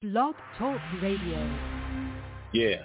Blog Talk Radio. Yeah.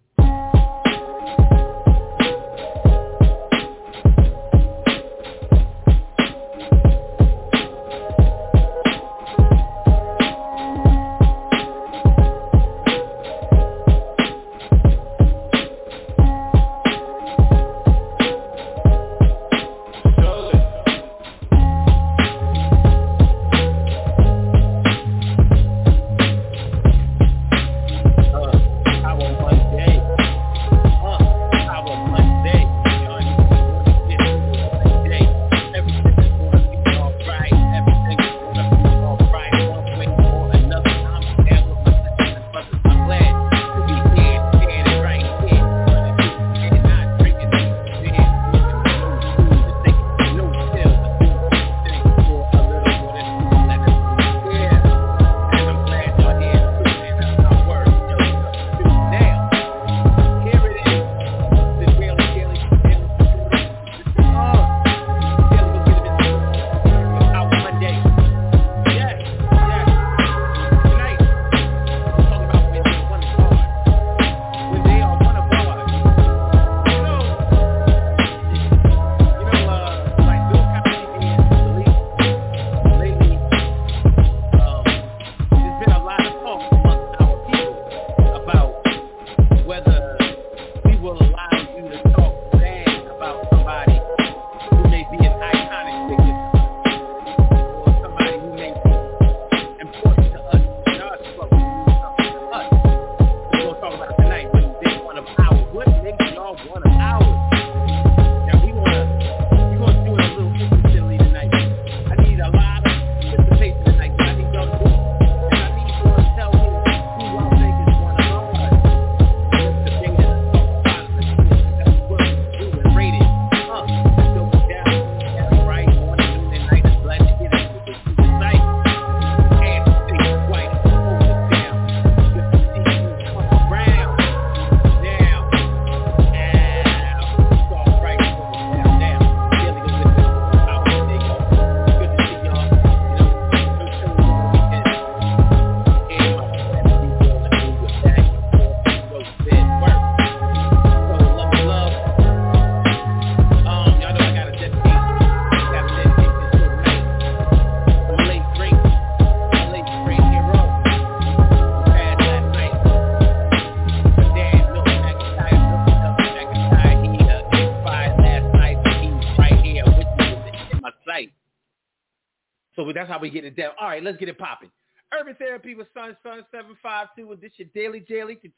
That's how we get it down. All right, let's get it popping. Urban Therapy with Sun 752, and this your daily, the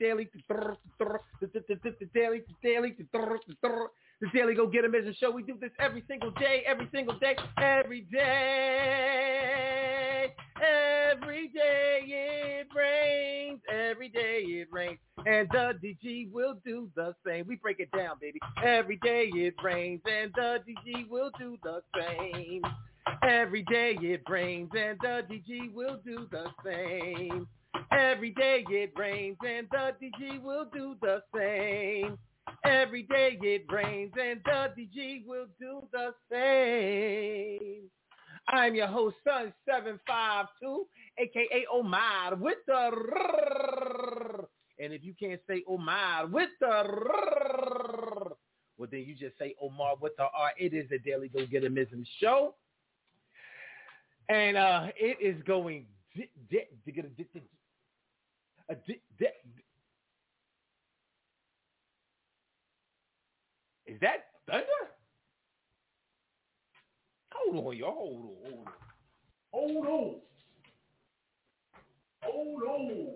daily go get 'em is a show. We do this every single day, every day it rains, and the DG will do the same. We break it down, baby. Every day it rains, and the DG will do the same. Every day it rains and the DG will do the same. Every day it rains and the DG will do the same. Every day it rains and the DG will do the same. I'm your host, Sun 752, a.k.a. Omar with the and if you can't say Omar with the well, then you just say Omar with the R. It is the Daily Go Get 'Emism show. And it is going. Is that thunder? Hold on, y'all. Hold on.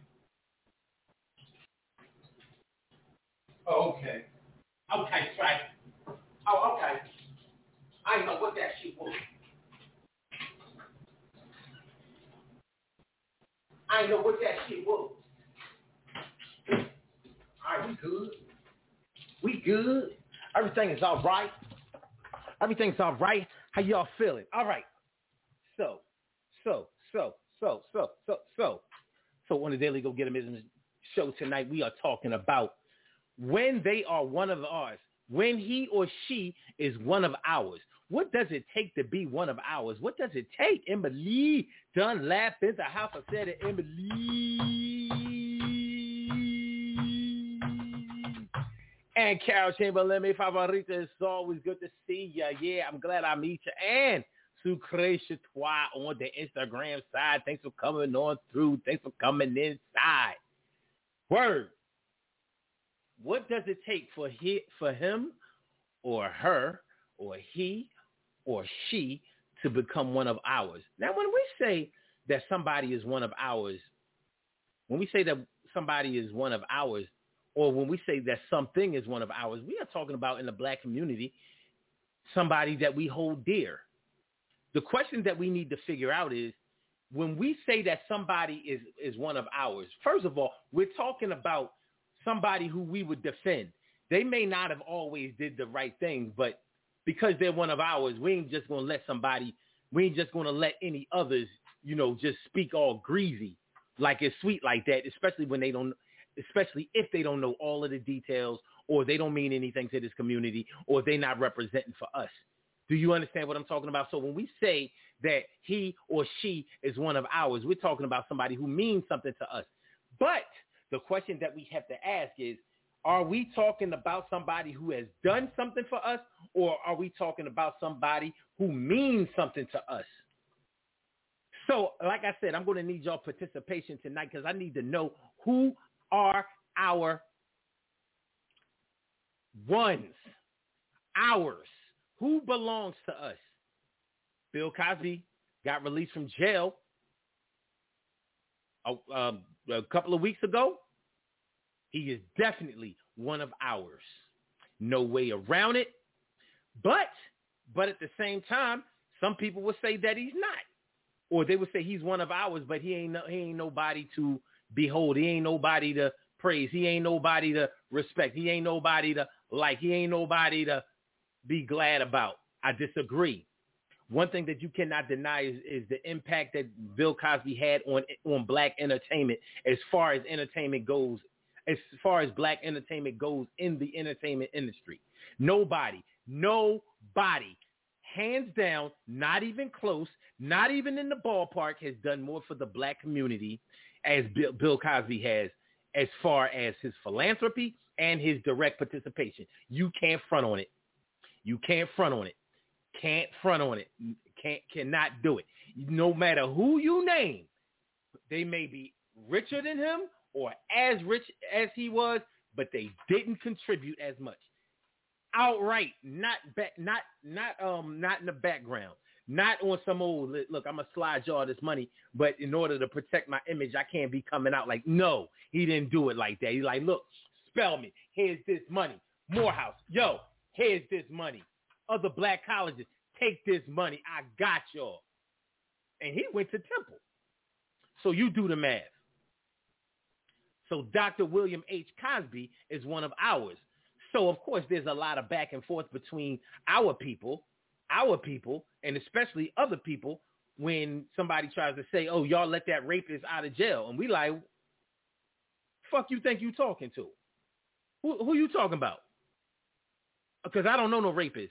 Oh, okay. Okay, right. Oh, okay. I didn't know what that shit was. I didn't know what that shit was. All right, we good. Everything is all right. How y'all feeling? All right. So on the Daily Go Get 'Em show tonight, we are talking about when they are one of ours, when he or she is one of ours. What does it take to be one of ours? What does it take? Emily done laughed in the house. I said it, Emily. And Carol Chamberlain, mi favorita, it's always good to see ya. Yeah, I'm glad I meet you. And Sucre Chatois on the Instagram side. Thanks for coming on through. Thanks for coming inside. Word. What does it take for him or her or he or she to become one of ours? Now, when we say that somebody is one of ours, when we say that somebody is one of ours, or when we say that something is one of ours, we are talking about in the black community somebody that we hold dear. The question that we need to figure out is, when we say that somebody is one of ours, first of all, we're talking about somebody who we would defend. They may not have always did the right thing, but because they're one of ours, we ain't just going to let any others, just speak all greasy like it's sweet like that, especially if they don't know all of the details, or they don't mean anything to this community, or they're not representing for us. Do you understand what I'm talking about? So when we say that he or she is one of ours, we're talking about somebody who means something to us. But the question that we have to ask is, are we talking about somebody who has done something for us, or are we talking about somebody who means something to us? So, like I said, I'm going to need y'all participation tonight, because I need to know who are our ones, ours, who belongs to us. Bill Cosby got released from jail a couple of weeks ago. He is definitely one of ours. No way around it. But at the same time, some people would say that he's not. Or they would say he's one of ours, but he ain't nobody to behold. He ain't nobody to praise. He ain't nobody to respect. He ain't nobody to like. He ain't nobody to be glad about. I disagree. One thing that you cannot deny is the impact that Bill Cosby had on black entertainment as far as entertainment goes, as far as black entertainment goes in the entertainment industry. Nobody, hands down, not even close, not even in the ballpark, has done more for the black community as Bill Cosby has, as far as his philanthropy and his direct participation. You can't front on it. You can't front on it. Can't front on it. Cannot do it. No matter who you name, they may be richer than him or as rich as he was, but they didn't contribute as much. Outright, not in the background, not on some old, look, I'm going to slide y'all this money, but in order to protect my image, I can't be coming out like, no, he didn't do it like that. He's like, look, Spelman, here's this money. Morehouse, yo, here's this money. Other black colleges, take this money. I got y'all. And he went to Temple. So you do the math. So Dr. William H. Cosby is one of ours. So, of course, there's a lot of back and forth between our people, and especially other people when somebody tries to say, oh, y'all let that rapist out of jail. And we like, fuck you think you talking to? Who you talking about? Because I don't know no rapist.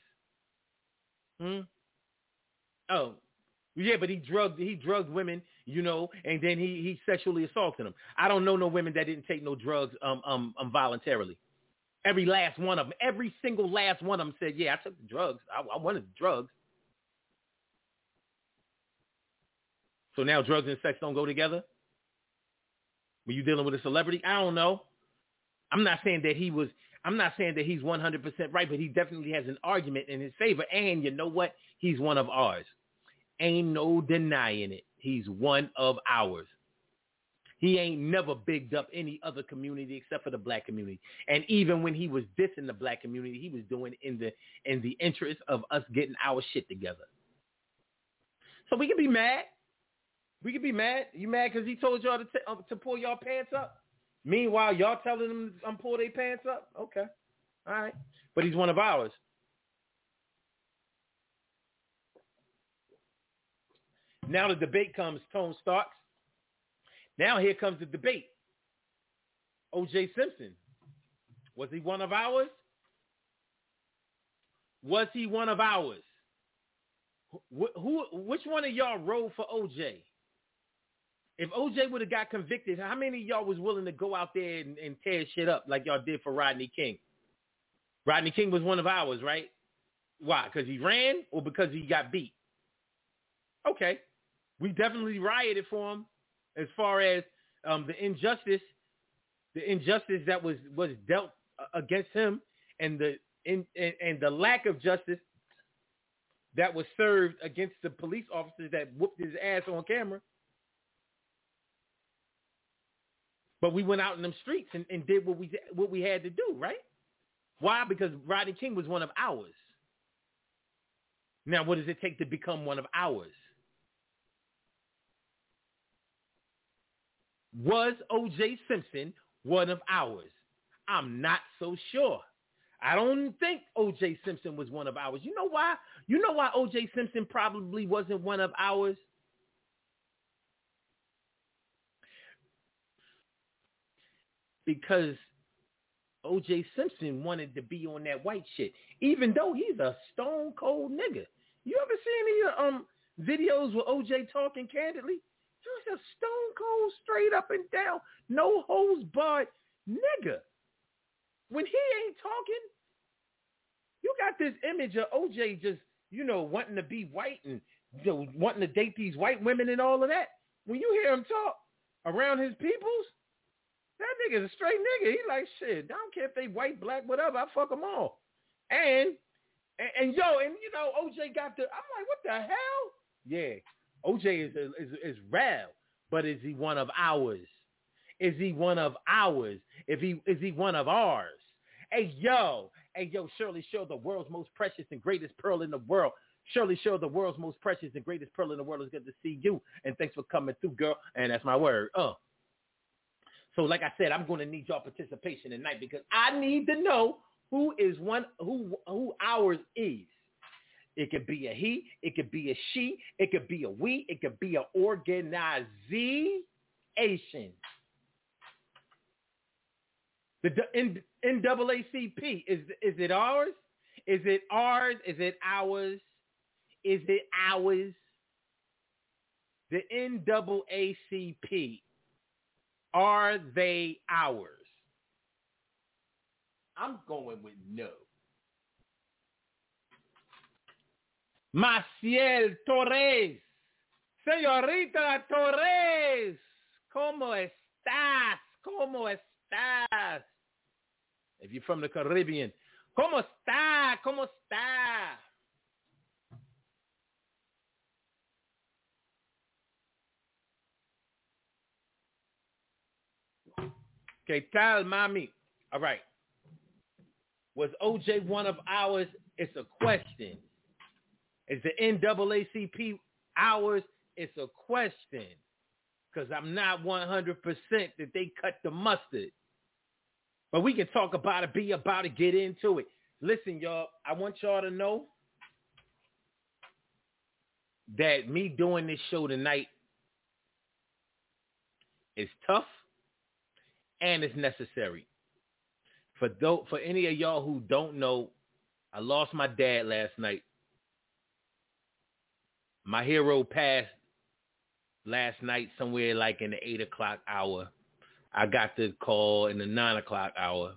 Oh, yeah, but he drugged women, and then he sexually assaulted them. I don't know no women that didn't take no drugs voluntarily. Every last one of them, every single last one of them said, yeah, I took the drugs. I wanted the drugs. So now drugs and sex don't go together? When you dealing with a celebrity? I don't know. I'm not saying that he's 100% right, but he definitely has an argument in his favor. And you know what? He's one of ours. Ain't no denying it. He's one of ours. He ain't never bigged up any other community except for the black community. And even when he was dissing the black community, he was doing in the interest of us getting our shit together. So we can be mad. You mad because he told y'all to pull y'all pants up? Meanwhile, y'all telling them to pull their pants up? Okay. All right. But he's one of ours. Now the debate comes, Tone Starks. Now here comes the debate. O.J. Simpson. Was he one of ours? Was he one of ours? Which one of y'all rode for O.J.? If O.J. would have got convicted, how many of y'all was willing to go out there and tear shit up like y'all did for Rodney King? Rodney King was one of ours, right? Why? Because he ran or because he got beat? Okay. We definitely rioted for him as far as the injustice that was dealt against him, and the lack of justice that was served against the police officers that whooped his ass on camera. But we went out in them streets and did what we had to do, right? Why? Because Rodney King was one of ours. Now, what does it take to become one of ours? Was O.J. Simpson one of ours? I'm not so sure. I don't think O.J. Simpson was one of ours. You know why? You know why O.J. Simpson probably wasn't one of ours? Because O.J. Simpson wanted to be on that white shit, even though he's a stone cold nigga. You ever seen any videos with O.J. talking candidly? He's a stone cold, straight up and down, no holds barred nigga. When he ain't talking, you got this image of O.J. just, wanting to be white and wanting to date these white women and all of that. When you hear him talk around his peoples, that nigga's a straight nigga. He like, shit, I don't care if they white, black, whatever. I fuck them all. And O.J. got the, I'm like, what the hell? Yeah, O.J. is rare, but is he one of ours? Is he one of ours? Is he one of ours? Hey, yo, Shirley Show, the world's most precious and greatest pearl in the world. Shirley Show, the world's most precious and greatest pearl in the world. It's good to see you. And thanks for coming through, girl. And that's my word. So like I said, I'm going to need your participation tonight because I need to know who ours is. It could be a he, it could be a she, it could be a we, it could be an organization. The NAACP, is it ours? Is it ours? Is it ours? Is it ours? The NAACP, are they ours? I'm going with no. Maciel Torres. Señorita Torres. ¿Cómo estás? ¿Cómo estás? If you're from the Caribbean, ¿cómo está? ¿Cómo está? ¿Qué tal, mami? All right. Was O.J. one of ours? It's a question. Is the NAACP ours? It's a question. Because I'm not 100% that they cut the mustard. But we can talk about it, be about it, get into it. Listen, y'all, I want y'all to know that me doing this show tonight is tough and it's necessary. For any of y'all who don't know, I lost my dad last night. My hero passed last night somewhere like in the 8 o'clock hour. I got the call in the 9 o'clock hour.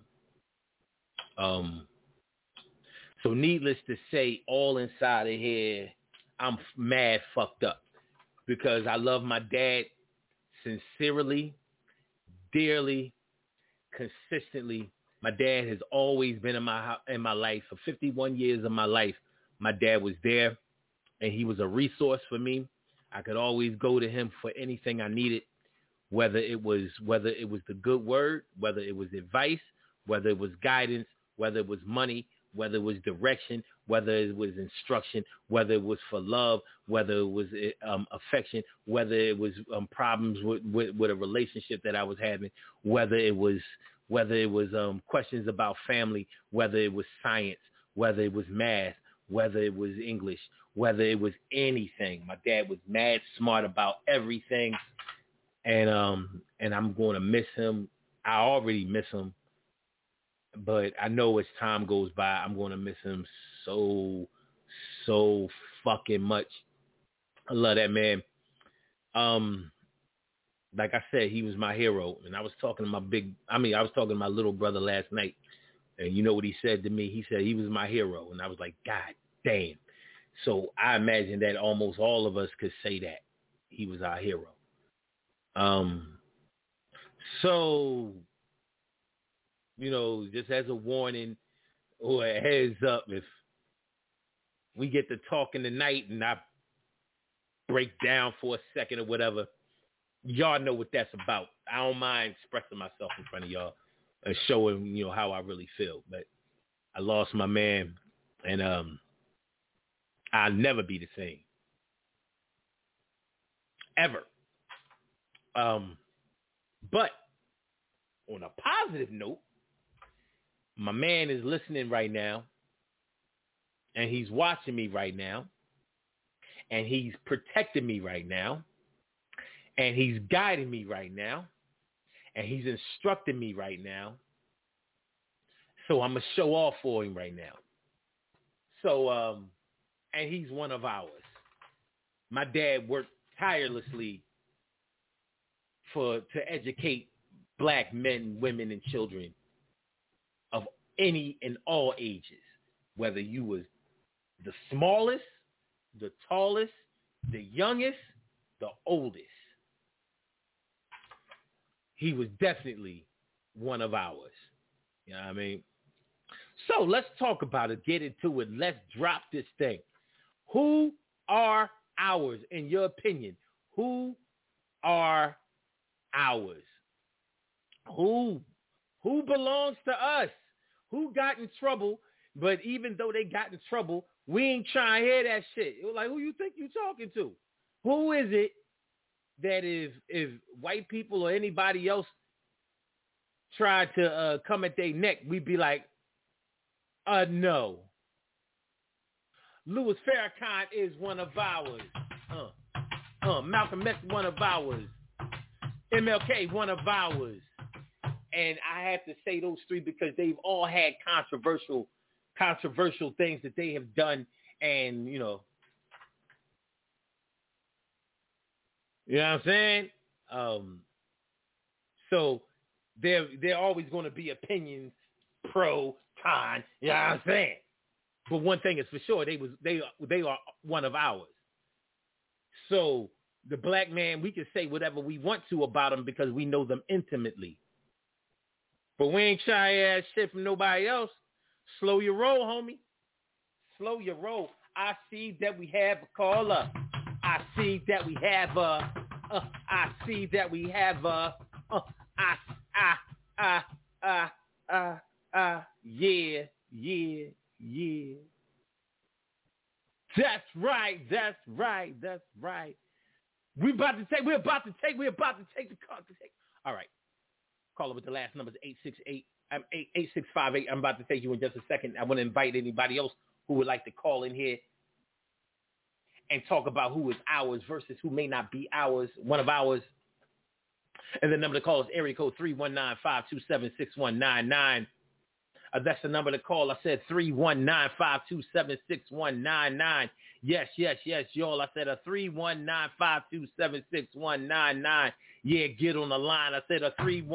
So needless to say, all inside of here, I'm mad fucked up because I love my dad sincerely, dearly, consistently. My dad has always been in my life. For 51 years of my life, my dad was there, and he was a resource for me. I could always go to him for anything I needed, whether it was the good word, whether it was advice, whether it was guidance, whether it was money, whether it was direction, whether it was instruction, whether it was for love, whether it was affection, whether it was problems with a relationship that I was having, whether it was questions about family, whether it was science, whether it was math, whether it was English, whether it was anything. My dad was mad smart about everything, and I'm going to miss him. I already miss him, but I know as time goes by, I'm going to miss him so fucking much. I love that man. Like I said, he was my hero, and I was talking to my little brother last night. And you know what he said to me? He said he was my hero. And I was like, God damn. So I imagine that almost all of us could say that he was our hero. So, you know, just as a warning or a heads up, if we get to talking tonight and I break down for a second or whatever, y'all know what that's about. I don't mind expressing myself in front of y'all and showing, you know, how I really feel. But I lost my man, and I'll never be the same. Ever. But on a positive note, my man is listening right now, and he's watching me right now, and he's protecting me right now, and he's guiding me right now, and he's instructing me right now. So I'm going to show off for him right now. So, and he's one of ours. My dad worked tirelessly to educate black men, women, and children of any and all ages, whether you was the smallest, the tallest, the youngest, the oldest. He was definitely one of ours. You know what I mean? So let's talk about it. Get into it. Let's drop this thing. Who are ours, in your opinion? Who are ours? Who belongs to us? Who got in trouble? But even though they got in trouble, we ain't trying to hear that shit. It was like, who you think you talking to? Who is it that if white people or anybody else tried to come at their neck, we'd be like, no. Louis Farrakhan is one of ours. Malcolm X, one of ours. MLK, one of ours. And I have to say those three because they've all had controversial things that they have done, and you know what I'm saying? So there always going to be opinions, pro, con, you know what I'm saying? But one thing is for sure, they are one of ours. So the black man, we can say whatever we want to about them because we know them intimately. But we ain't trying to ask shit from nobody else. Slow your roll, homie. Slow your roll. I see that we have a caller. I see that we have a. Yeah. That's right. We're about to take the call. All right. Caller with the last number is 8658. I'm about to take you in just a second. I want to invite anybody else who would like to call in here and talk about who is ours versus who may not be ours, one of ours. And the number to call is area code 319-527-6199. That's the number to call. I said 319-527-6199. Yes, y'all. I said a 319-527-6199. Yeah, get on the line. I said a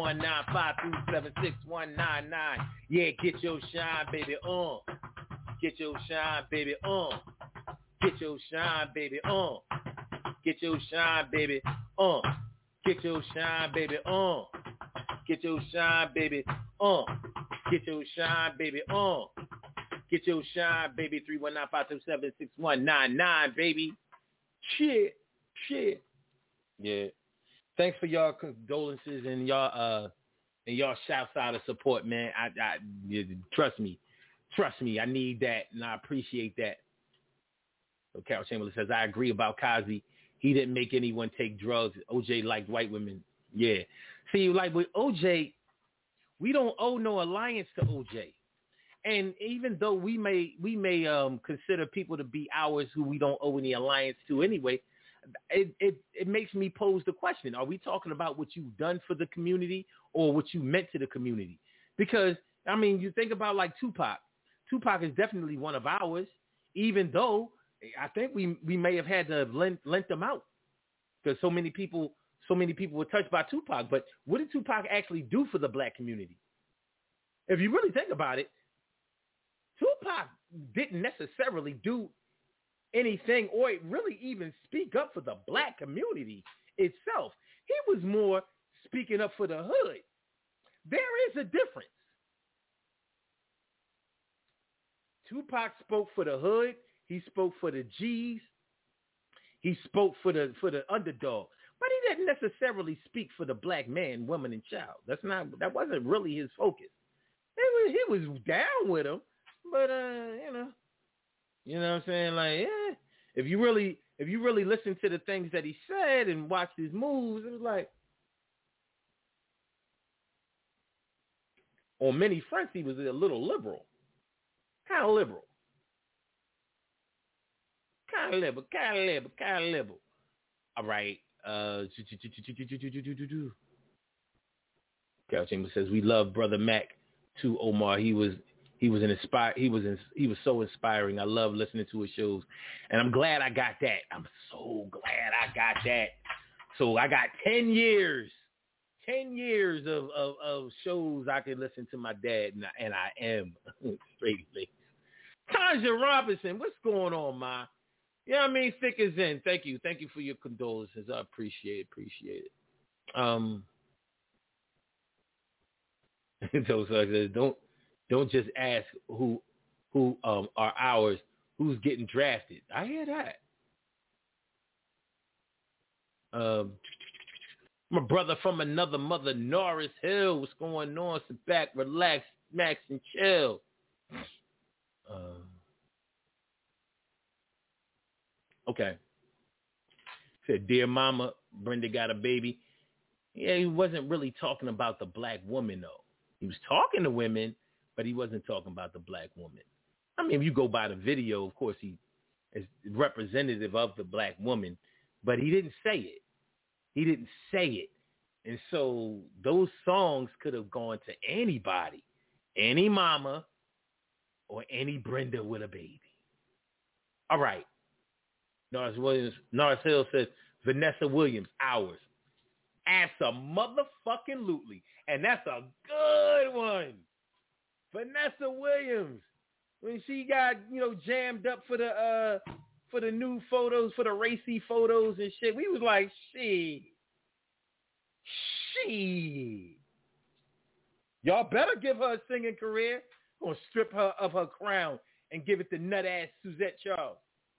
319-527-6199. Yeah, get your shine, baby, on. Get your shine, baby, on. Get your shine, baby, on. Get your shine, baby, on. Get your shine, baby, on. Get your shine, baby, on. Get your shine, baby, on. Get your shine, baby, 319-527-6199, baby. Shit. Yeah. Thanks for y'all condolences and y'all shouts out of support, man. I trust me. I need that, and I appreciate that. So Carol Chamberlain says, I agree about Cosby. He didn't make anyone take drugs. OJ liked white women. Yeah. See, like with OJ, we don't owe no alliance to OJ. And even though we may consider people to be ours who we don't owe any alliance to anyway, it makes me pose the question, are we talking about what you've done for the community or what you meant to the community? Because, I mean, you think about like Tupac. Tupac is definitely one of ours, even though I think we may have had to lent them out because so many people were touched by Tupac. But what did Tupac actually do for the black community? if you really think about it, Tupac didn't necessarily do anything or really even speak up for the black community itself. He was more speaking up for the hood. There is a difference. Tupac spoke for the hood. He spoke for the G's. He spoke for the underdog. But he didn't necessarily speak for the black man, woman, and child. That wasn't really his focus. He was down with him, but you know what I'm saying? Like, yeah, if you really listen to the things that he said and watch his moves, it was like, on many fronts, he was a little liberal. Kind of liberal. All right. Carol Chambers says we love Brother Mac too, Omar. He was so inspiring. I love listening to his shows, and I'm glad I got that. I'm so glad I got that. So I got 10 years of shows I could listen to my dad, and I am straight laced. Tanja Robinson, what's going on, Ma? You know what I mean? Thick as in. Thank you for your condolences. I appreciate it. So I said, don't just ask who are ours, who's getting drafted. I hear that. My brother from another mother, Norris Hill. What's going on? Sit back, relax, max, and chill. Okay. Said, dear mama, Brenda got a baby. Yeah, he wasn't really talking about the black woman, though. He was talking to women, but he wasn't talking about the black woman. I mean, if you go by the video, of course, he is representative of the black woman, but he didn't say it. And so those songs could have gone to anybody, any mama or any Brenda with a baby. All right. Norris Hill says, Vanessa Williams, ours. Abso-motherfucking-lutely. And that's a good one. Vanessa Williams. When she got, jammed up for the new photos, for the racy photos and shit, we was like, shit. Y'all better give her a singing career. Gonna strip her of her crown and give it to nut-ass Suzette Charles.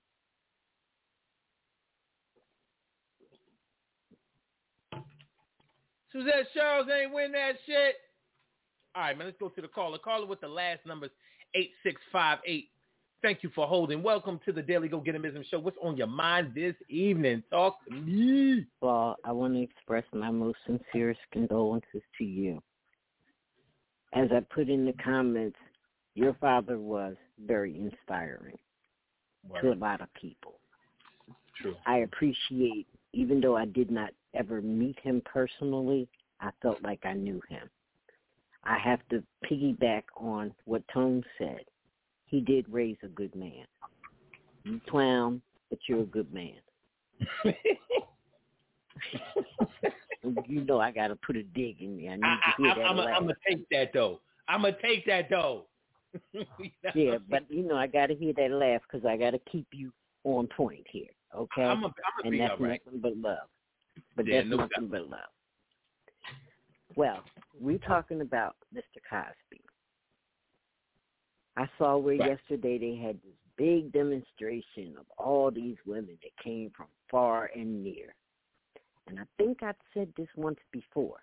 Suzette Charles ain't win that shit. All right, man, let's go to the caller. Caller with the last numbers, 8658. Thank you for holding. Welcome to the Daily Go Get 'Emism Show. What's on your mind this evening? Talk to me. Well, I want to express my most sincerest condolences to you. As I put in the comments, your father was very inspiring to a lot of people. True. I appreciate, even though I did not ever meet him personally, I felt like I knew him. I have to piggyback on what Tone said. He did raise a good man. You clown, but you're a good man. You know I got to put a dig in there. I need to hear that. I'm going to take that, though. Yeah, but, I got to hear that laugh because I got to keep you on point here, okay? I'm and that's right. Nothing but love. But that's nothing but love. Well, we're talking about Mr. Cosby. I saw where yesterday they had this big demonstration of all these women that came from far and near. And I think I've said this once before.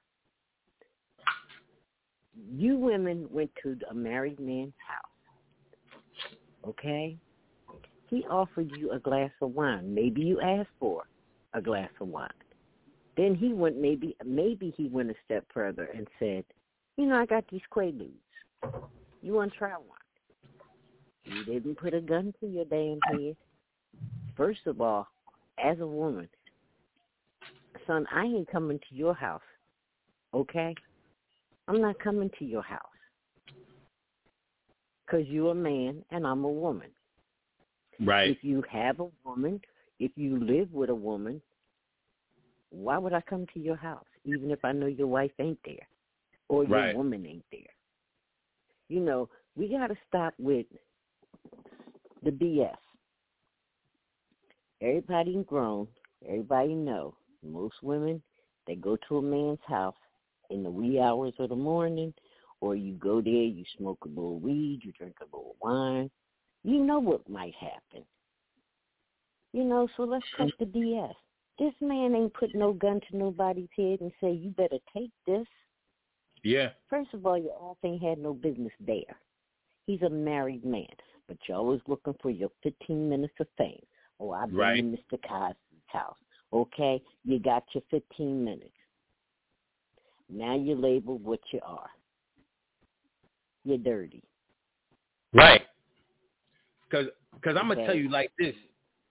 You women went to a married man's house, okay? He offered you a glass of wine. Maybe you asked for a glass of wine. Then he went, maybe he went a step further and said, I got these Quaaludes. You want to try one? You didn't put a gun to your damn head. First of all, as a woman, son, I ain't coming to your house, okay? I'm not coming to your house because you're a man and I'm a woman. Right. If you have a woman, if you live with a woman, why would I come to your house, even if I know your wife ain't there or your woman ain't there? You know, we got to stop with the BS. Everybody grown. Everybody know. Most women, they go to a man's house in the wee hours of the morning, or you go there, you smoke a little weed, you drink a little wine. You know what might happen. You know, so let's cut the BS. This man ain't put no gun to nobody's head and say, you better take this. Yeah. First of all, your ass ain't had no business there. He's a married man, but you're always looking for your 15 minutes of fame. Oh, I've been in Mr. Cosby's house. Okay, you got your 15 minutes. Now you're labeled what you are. You're dirty. Right. Because I'm going to tell you like this.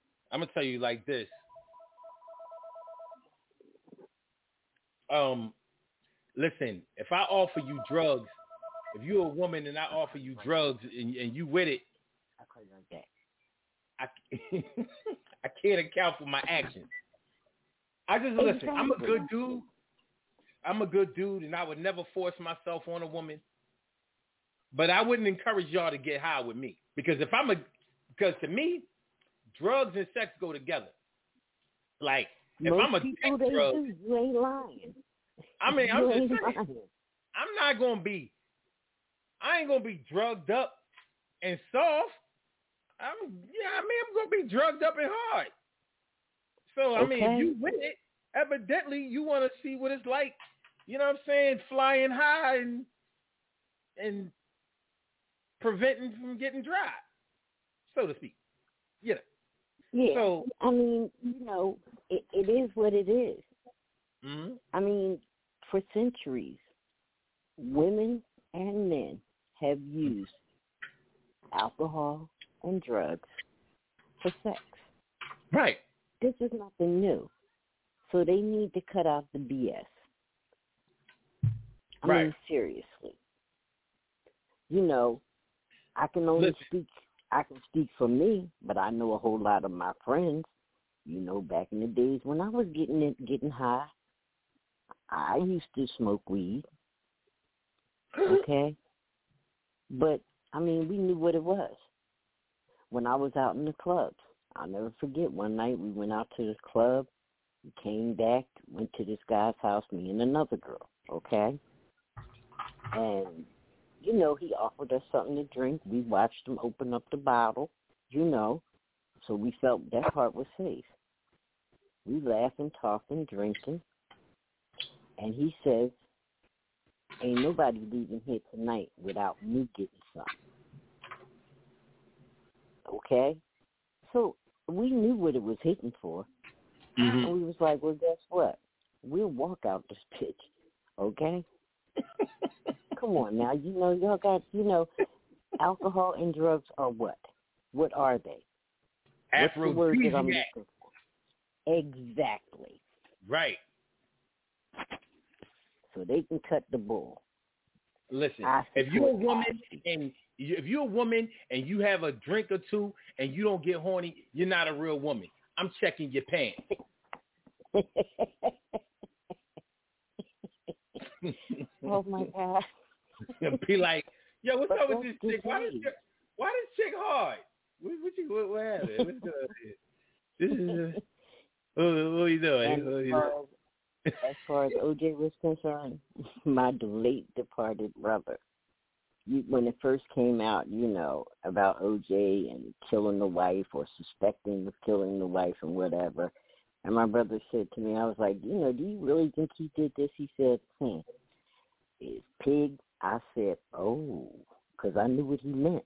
Listen, if I offer you drugs, if you're a woman and I offer you drugs and you with it, I call you like that. I can't account for my actions. I just listen. I'm a good dude, and I would never force myself on a woman. But I wouldn't encourage y'all to get high with me because because to me, drugs and sex go together. Like if most I'm a people drug, you ain't lying. I mean, I'm just saying. I ain't gonna be drugged up and soft. I'm gonna be drugged up and hard. So I mean, if you with it, evidently you want to see what it's like. You know what I'm saying? Flying high and preventing from getting dry, so to speak. Yeah. Yeah. So I mean, you know, it is what it is. Mm-hmm. I mean, for centuries, women and men have used alcohol and drugs for sex. Right. This is nothing new. So they need to cut out the BS. I mean, seriously. You know, I can only speak for me, but I know a whole lot of my friends. You know, back in the days when I was getting high, I used to smoke weed. Okay? But, I mean, we knew what it was. When I was out in the clubs, I'll never forget, one night we went out to this club, we came back, went to this guy's house, me and another girl, okay? And, you know, he offered us something to drink. We watched him open up the bottle, you know, so we felt that part was safe. We laughing, talking, drinking, and he says, ain't nobody leaving here tonight without me getting some. Okay? So we knew what it was hitting for. Mm-hmm. And we was like, well, guess what? We'll walk out this pitch, okay? Come on now. You know, y'all got, you know, alcohol and drugs are what? What are they? What's the word that I'm looking for? Exactly. Right. So they can cut the bull. Listen, if you're a woman and you have a drink or two and you don't get horny, you're not a real woman. I'm checking your pants. Oh my God. Be like, yo, what's up with this chick? Why this chick hard? What happened? What's going on here? This is what are you doing? As far as OJ was concerned, my late departed brother, when it first came out, you know, about OJ and killing the wife or suspecting of killing the wife and whatever, and my brother said to me, I was like, you know, do you really think he did this? He said, is pig? I said, oh, because I knew what he meant.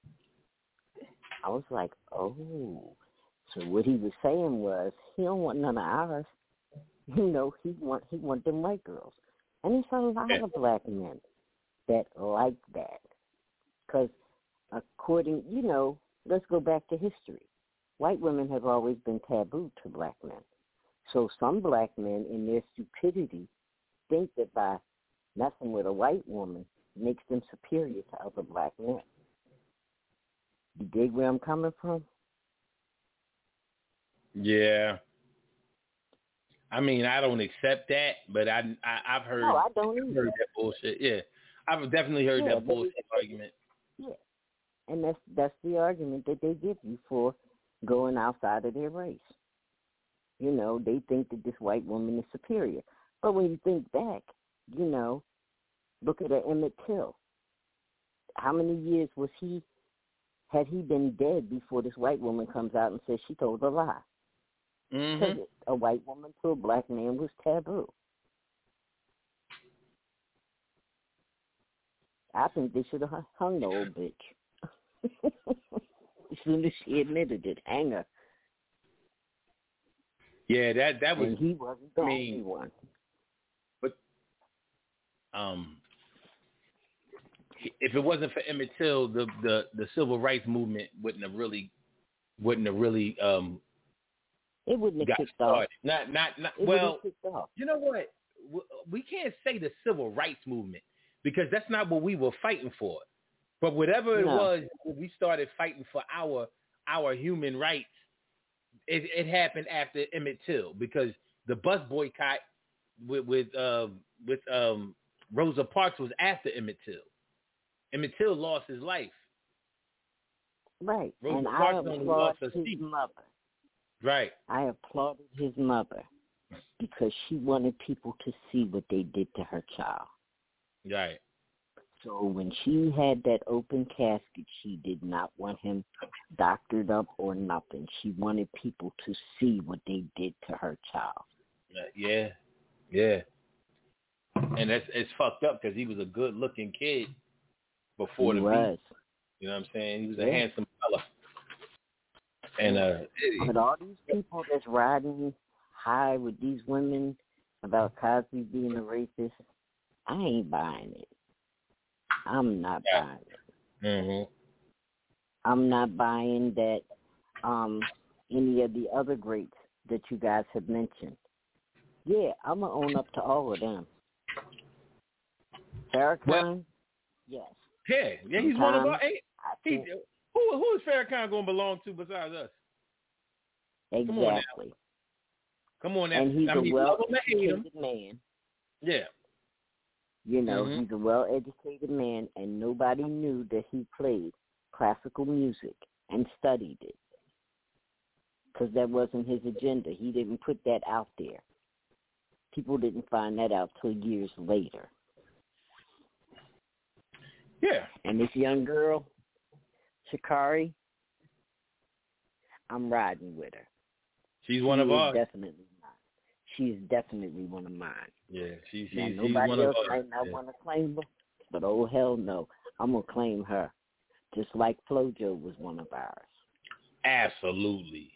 I was like, oh. So what he was saying was, he don't want none of ours. You know, he want them white girls. And there's a lot of black men that like that. Because according, you know, let's go back to history. White women have always been taboo to black men. So some black men, in their stupidity, think that by messing with a white woman makes them superior to other black men. You dig where I'm coming from? Yeah. I mean, I don't accept that, but I've heard, no, I don't heard that bullshit. Yeah, I've definitely heard that bullshit argument. Yeah, and that's the argument that they give you for going outside of their race. You know, they think that this white woman is superior. But when you think back, you know, look at Emmett Till. How many years had he been dead before this white woman comes out and says she told a lie? Because a white woman to a black man was taboo. I think they should have hung the old bitch. As soon as she admitted it, hang her. Yeah, that was. And he wasn't the only one. But if it wasn't for Emmett Till, the civil rights movement wouldn't have really it wouldn't have kicked started. off. Not well. You know what? We can't say the civil rights movement because that's not what we were fighting for. But whatever it was, we started fighting for our human rights. It happened after Emmett Till because the bus boycott with Rosa Parks was after Emmett Till. Emmett Till lost his life. Right. Rosa and Parks I only applaud lost her his seat. mother. Right. I applauded his mother because she wanted people to see what they did to her child. Right. So when she had that open casket, she did not want him doctored up or nothing. She wanted people to see what they did to her child. Yeah. And it's fucked up because he was a good-looking kid before the beat. You know what I'm saying? He was a handsome fella. And but all these people that's riding high with these women about Cosby being a racist, I ain't buying it. I'm not buying it. Mm-hmm. I'm not buying that any of the other greats that you guys have mentioned. Yeah, I'm going to own up to all of them. Farrakhan, yes. Yeah, he's one of our... Who is Farrakhan going to belong to besides us? Exactly. Come on now. And he's a well-educated man. Yeah. You know, he's a well-educated man, and nobody knew that he played classical music and studied it because that wasn't his agenda. He didn't put that out there. People didn't find that out till years later. Yeah. And this young girl, Sha'Carri, I'm riding with her. She's one of ours. Definitely not. She's definitely one of mine. Yeah, she's nobody one else of ours. might not want to claim her, but oh hell no, I'm gonna claim her, just like FloJo was one of ours. Absolutely.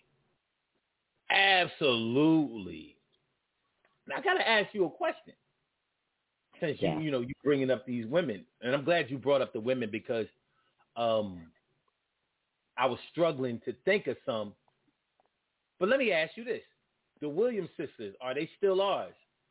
Now I gotta ask you a question. Since you bringing up these women, and I'm glad you brought up the women because I was struggling to think of some. But let me ask you this. The Williams sisters, are they still ours?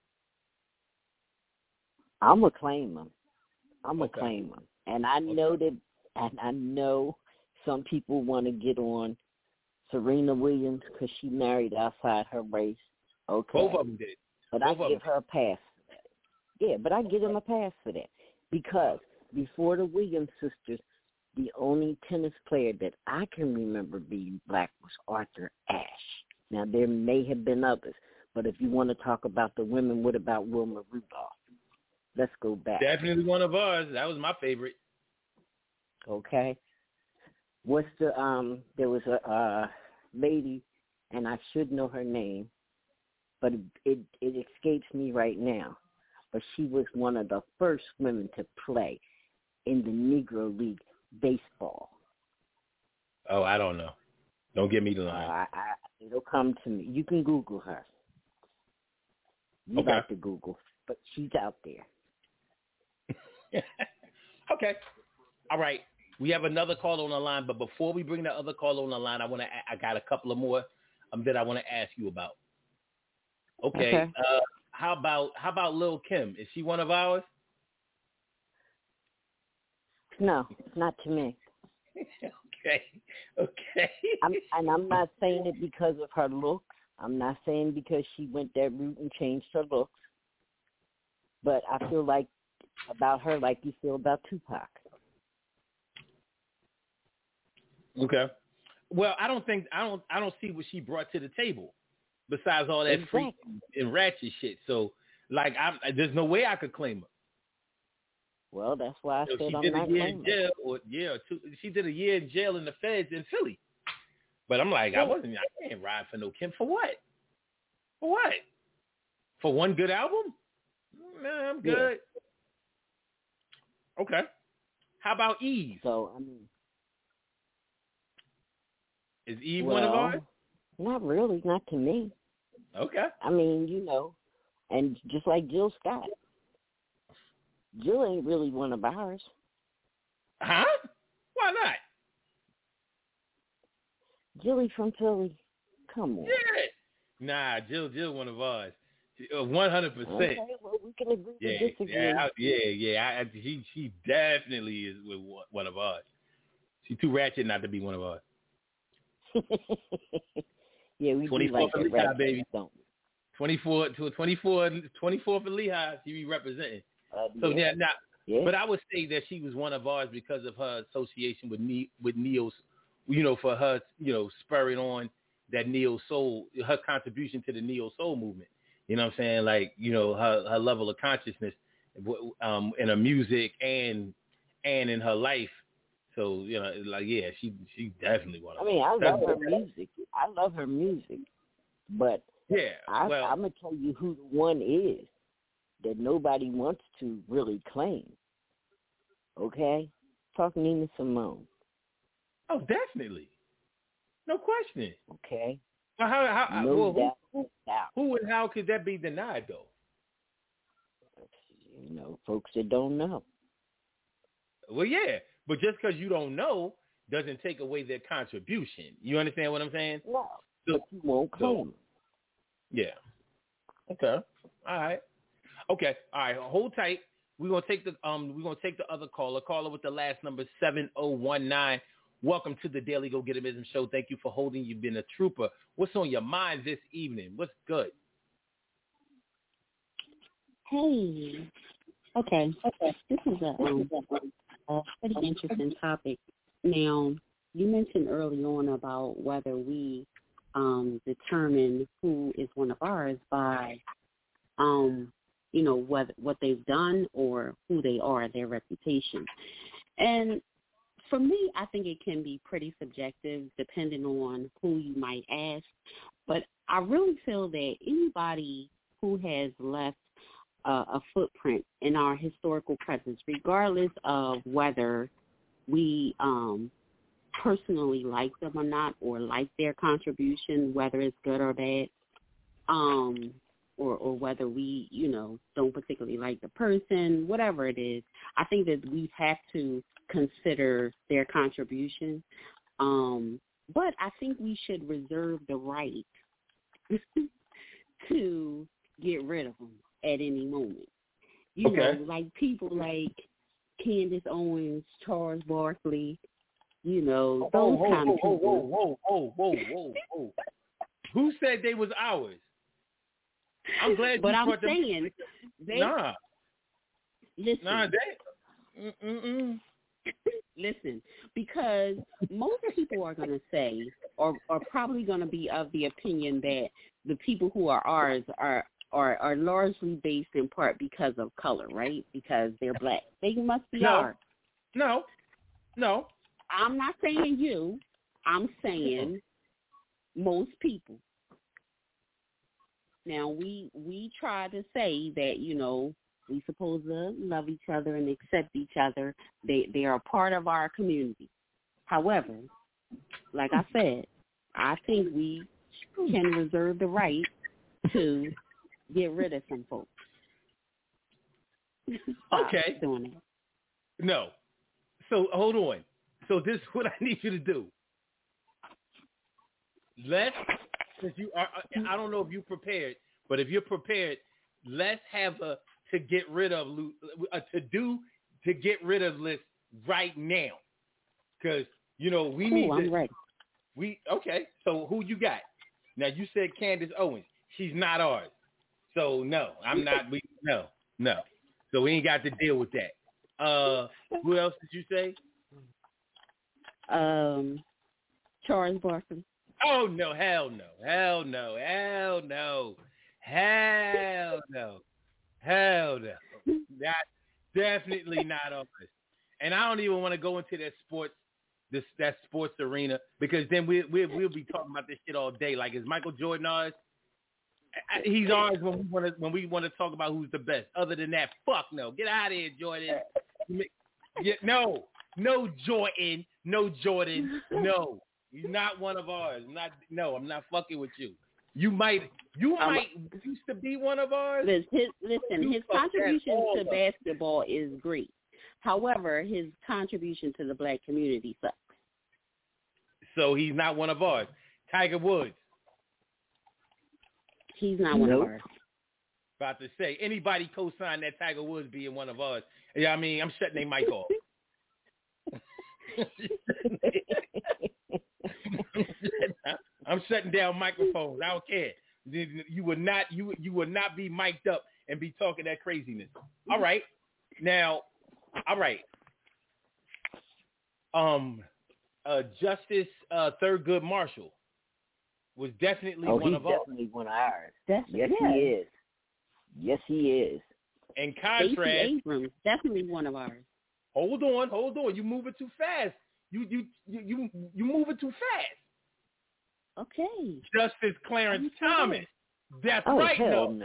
I'm going to claim them. And I know that, and I know some people want to get on Serena Williams because she married outside her race. Okay. Both of them did. But I give her a pass for that. Yeah, but I give them a pass for that because before the Williams sisters, the only tennis player that I can remember being black was Arthur Ashe. Now, there may have been others, but if you want to talk about the women, what about Wilma Rudolph? Let's go back. Definitely one of ours. That was my favorite. Okay. What's the, there was a lady, and I should know her name, but it escapes me right now. But she was one of the first women to play in the Negro League baseball. Oh, I don't know. Don't give me the line. It'll come to me. You can Google her. You like to Google, but she's out there. Okay. All right. We have another call on the line, but before we bring the other call on the line, I got a couple of more that I want to ask you about. Okay. How about Lil' Kim? Is she one of ours? No, not to me. Okay. I'm not saying it because of her looks. I'm not saying because she went that route and changed her looks. But I feel like about her like you feel about Tupac. Okay. Well, I don't see what she brought to the table besides all that freak and ratchet shit. So, like, there's no way I could claim her. Well, that's why I said I'm not claiming her. She did a year in jail in the feds in Philly. But I'm like, I can't ride for no Kim. For what? For what? For one good album? Man, I'm good. Yeah. Okay. How about Eve? So, I mean, is Eve one of ours? Not really, not to me. Okay. I mean, you know, and just like Jill Scott. Jill ain't really one of ours. Huh? Why not? Jilly from Philly. Come on. Yeah. Nah, Jill one of ours. 100%. Okay, well, we can agree to disagree. Yeah. She definitely is with one of ours. She's too ratchet not to be one of ours. Yeah, we 24 do like for Lehigh, baby. Don't we? 24 for Lehigh. She be representing. So but I would say that she was one of ours because of her association with Neo's, you know, for her, you know, spurring on that neo soul, her contribution to the neo soul movement. You know what I'm saying? Like, you know, her level of consciousness in her music and in her life. So, you know, like, yeah, she definitely one of us. I mean, I love her music. But I'm going to tell you who the one is that nobody wants to really claim. Okay? Talk Nina Simone. Oh, definitely. No question. Okay. Well, who and how could that be denied, though? You know, folks that don't know. Well, yeah, but just because you don't know doesn't take away their contribution. You understand what I'm saying? No, but you won't claim it. Yeah. Okay. All right. Okay. All right. Hold tight. We're gonna take the other caller. Caller with the last number 7019. Welcome to the Daily Go Getimism Show. Thank you for holding. You've been a trooper. What's on your mind this evening? What's good? Hey. Okay. This is a pretty interesting topic. Now, you mentioned early on about whether we determine who is one of ours by, you know, what they've done or who they are, their reputation. And for me, I think it can be pretty subjective depending on who you might ask. But I really feel that anybody who has left a footprint in our historical presence, regardless of whether we personally like them or not, or like their contribution, whether it's good or bad, or whether we, you know, don't particularly like the person, whatever it is, I think that we have to consider their contribution. But I think we should reserve the right to get rid of them at any moment. You know, like people like Candace Owens, Charles Barkley, you know, those kind of people. Whoa. Who said they was ours? I'm glad but you I'm brought them. saying, Listen. Listen, because most people are going to say, or are probably going to be of the opinion that the people who are ours are largely based in part because of color, right? Because they're black. They must be ours. No. I'm not saying you. I'm saying most people. Now, we try to say that, you know, we're supposed to love each other and accept each other. They are a part of our community. However, like I said, I think we can reserve the right to get rid of some folks. Okay. Doing it. No. So hold on. So this is what I need you to do. Since you are, I don't know if you're prepared, but if you're prepared, let's have a to get rid of list right now, because you know we need. I'm ready. Okay. So who you got? Now you said Candace Owens. She's not ours. So no, I'm not. No. So we ain't got to deal with that. Who else did you say? Charles Barkley. Oh no, hell no, hell no, hell no, hell no, hell no. That's definitely not on this. And I don't even want to go into that sports arena, because then we'll be talking about this shit all day. Like, is Michael Jordan ours? He's ours when we want to talk about who's the best. Other than that, fuck no. Get out of here, Jordan. No Jordan, no Jordan, no. You're not one of ours. I'm not fucking with you. You might used to be one of ours. His contribution to basketball is great. However, his contribution to the black community sucks. So he's not one of ours. Tiger Woods. He's not one of ours. About to say, anybody co-sign that Tiger Woods being one of ours. Yeah, I mean, I'm shutting their mic off. I'm shutting down microphones. I don't care. You would not be mic'd up and be talking that craziness. All right. Now, all right. Justice Thurgood Marshall was definitely one of ours. Definitely one of ours. Yes, he is. Yes, he is. In contrast, Stacey Abrams, definitely one of ours. Hold on. You moving too fast. You moving too fast. Okay. Justice Clarence Thomas. That's right. No.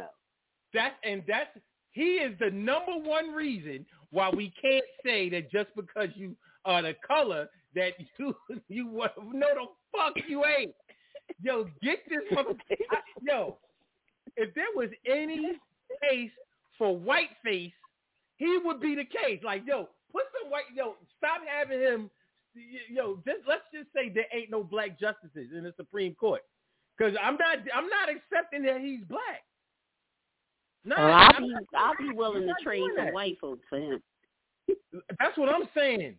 He is the number one reason why we can't say that just because you are the color that you no the fuck you ain't. Yo, get this yo. If there was any case for whiteface, he would be the case. Like, yo, put some white. Yo, stop having him. Yo, let's just say there ain't no black justices in the Supreme Court, because I'm not accepting that he's black. No, I'll be willing to trade some white folks for him. That's what I'm saying.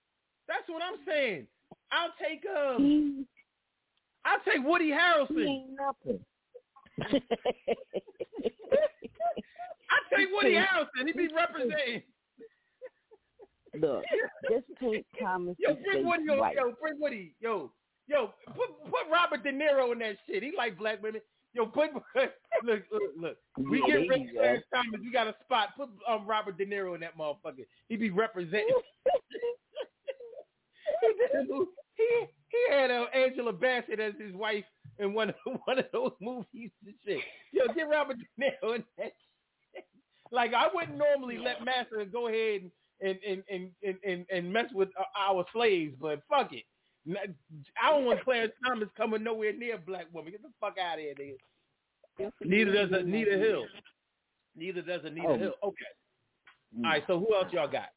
I'll take Woody Harrelson. He ain't nothing. I'll take Woody Harrelson. He be representing. Look, just take Thomas. Bring Woody. Bring Woody. Put Robert De Niro in that shit. He like black women. Look. We get rid of Clarence Thomas. You got a spot. Put Robert De Niro in that motherfucker. He be representing. He had Angela Bassett as his wife in one of those movies and shit. Yo, get Robert De Niro in that shit. Like, I wouldn't normally let Massa go ahead and mess with our slaves, but fuck it. I don't want Clarence Thomas coming nowhere near a black woman. Get the fuck out of here, nigga. Neither does Anita Hill. Hill. Okay. All right, so who else y'all got?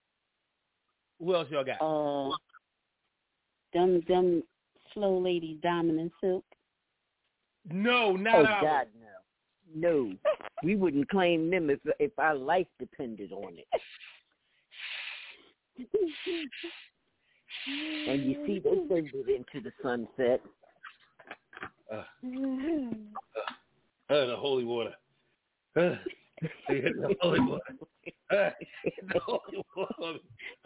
Them slow ladies, Diamond and Silk. No, not ours. God, no. We wouldn't claim them if our life depended on it. And you see, they send it into the sunset. The holy water. The holy water. The holy water.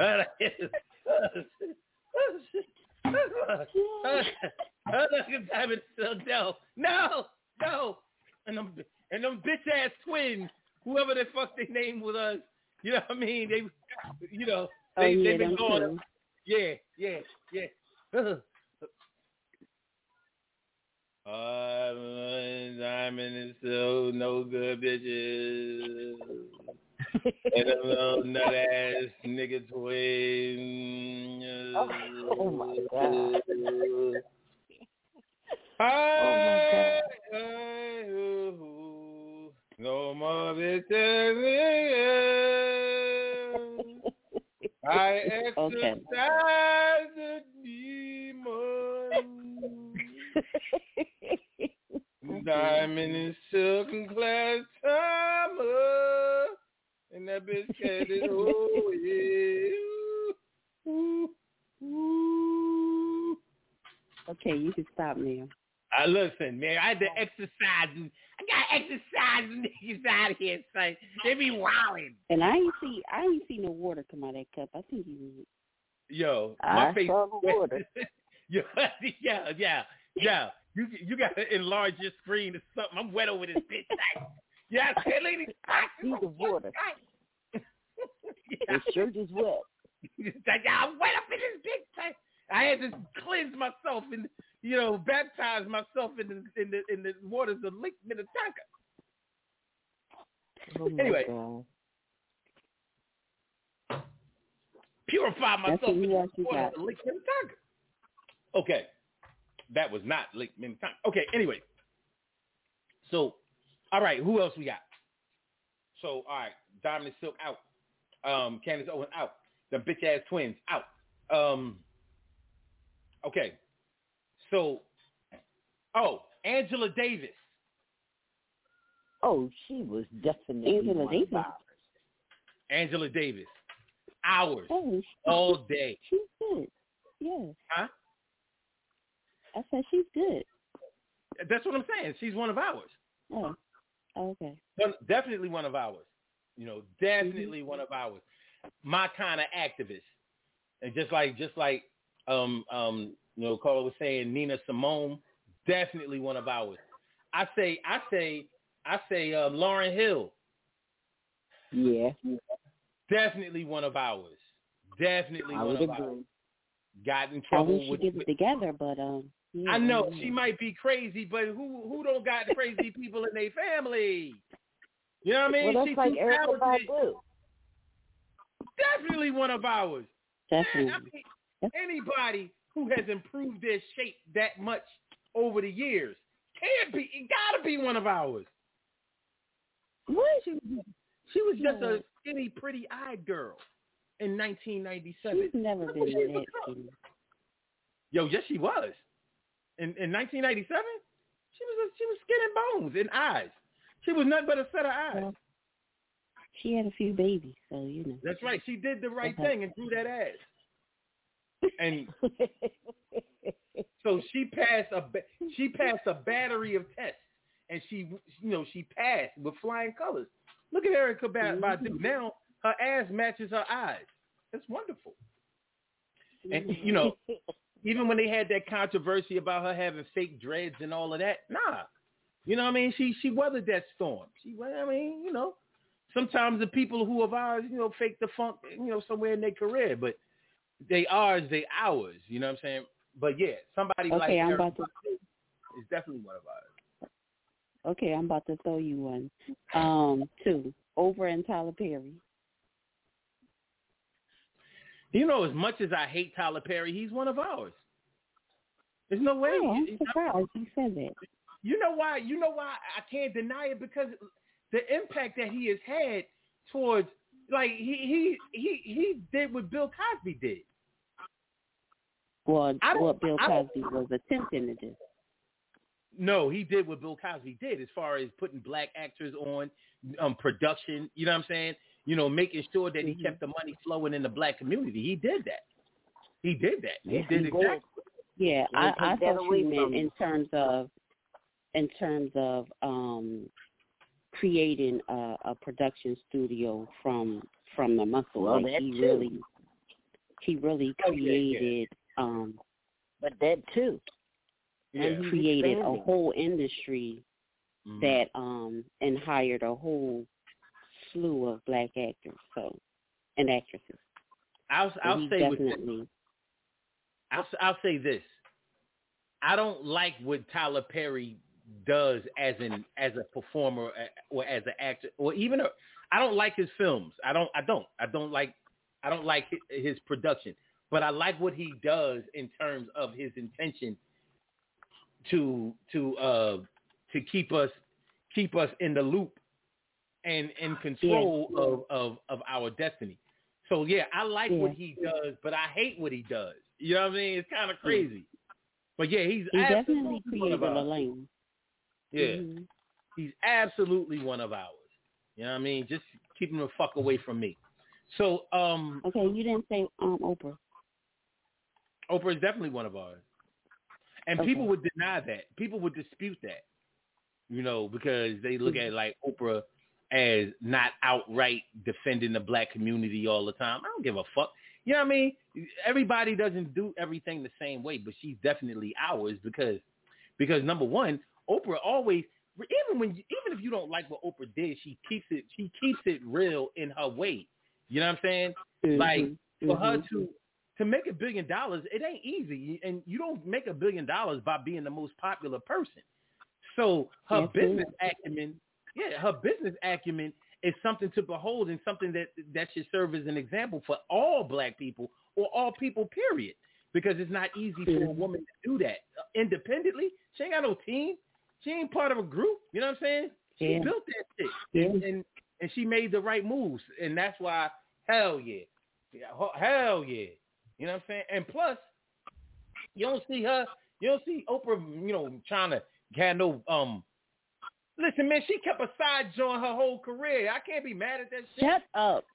No. And them bitch ass twins, whoever the fuck they name with us, you know what I mean? They've been going. Yeah. Diamond is so no good bitches. And them little nut ass nigga twins. Oh my God. No more bitches. I exercise the demon. Diamond and Silk and Clarence Thomas. And that bitch cat is, oh yeah. Ooh. Okay, you can stop now. Listen, man, I had to exercise. I got exercise niggas out here, son. They be wilding. And I ain't see no water come out of that cup. I think you. Yo, my face. Saw the water. yeah. You got to enlarge your screen or something. I'm wet over this bitch. Yeah, lady. I see the water. The shirt is wet. I'm wet up in this bitch. I had to cleanse myself and baptize myself in the waters of Lake Minnetonka. Anyway, purify myself in the waters of Lake Minnetonka. Okay, that was not Lake Minnetonka. Okay, anyway. So, all right, who else we got? So, all right, Diamond Silk out. Candace Owens out. The bitch ass twins out. Okay. So, Angela Davis. Oh, she was definitely Angela Davis. Angela Davis. Hours. Oh, all day. She's good. Yes. Huh? I said she's good. That's what I'm saying. She's one of ours. Oh. Okay. Definitely one of ours. Definitely one of ours. My kind of activist. And just like Carla was saying, Nina Simone, definitely one of ours. I say Lauryn Hill. Yeah. Definitely one of ours. Definitely one of ours. Got in trouble with get it together, but yeah, I know she might be crazy, but who don't got crazy people in their family? You know what I mean? Well, that's like Erykah Badu. Definitely one of ours. Definitely. Man, I mean, anybody who has improved their shape that much over the years it gotta be one of ours. What? She was just a skinny, pretty-eyed girl in 1997. She's never been that skinny. Yo, yes, she was. In 1997, she was skin and bones and eyes. She was nothing but a set of eyes. Well, she had a few babies, so That's right. She did the right thing and grew that ass. And so she passed a battery of tests, and she passed with flying colors. Look at Erykah Badu. Now her ass matches her eyes. That's wonderful. And even when they had that controversy about her having fake dreads and all of that, nah. You know what I mean? She weathered that storm. Sometimes the people who are ours, fake the funk, somewhere in their career, but they ours. You know what I'm saying? But yeah, somebody like Erykah is definitely one of ours. Okay, I'm about to throw you one. Two. Oprah and Tyler Perry. As much as I hate Tyler Perry, he's one of ours. There's no way. Oh, I'm surprised you said that. You know why I can't deny it? Because the impact that he has had towards, like, he did what Bill Cosby did. Well, what Bill Cosby was attempting to do. No, he did what Bill Cosby did as far as putting black actors on production. You know what I'm saying? Making sure that he kept the money flowing in the black community. He did that. He did exactly. Yeah, I thought you meant in terms of creating a production studio from the muscle. Well, like he really created but that too. And he created a whole industry that and hired a whole slew of black actors and actresses. I'll say this. I don't like what Tyler Perry does as a performer or as an actor or even I don't like his films. I don't like his production, but I like what he does in terms of his intention to keep us in the loop and in control of our destiny. So yeah, I like what he does, but I hate what he does. You know what I mean? It's kind of crazy. But yeah, he definitely created a lane. Yeah, he's absolutely one of ours. You know what I mean? Just keep him the fuck away from me. So okay, you didn't say Oprah. Oprah is definitely one of ours. And people would deny that. People would dispute that. because they look at like Oprah as not outright defending the black community all the time. I don't give a fuck. You know what I mean? Everybody doesn't do everything the same way, but she's definitely ours because number one, Oprah always, even if you don't like what Oprah did, she keeps it real in her way. You know what I'm saying? Mm-hmm. Like for her to make $1 billion, it ain't easy, and you don't make $1 billion by being the most popular person. So her business acumen is something to behold and something that should serve as an example for all black people or all people, period. Because it's not easy for a woman to do that independently. She ain't got no team. She ain't part of a group. You know what I'm saying? She built that shit, and she made the right moves, and that's why hell yeah. You know what I'm saying? And plus, you don't see Oprah, trying to have no Listen, man, she kept a side joint her whole career. I can't be mad at that shit. Shut up.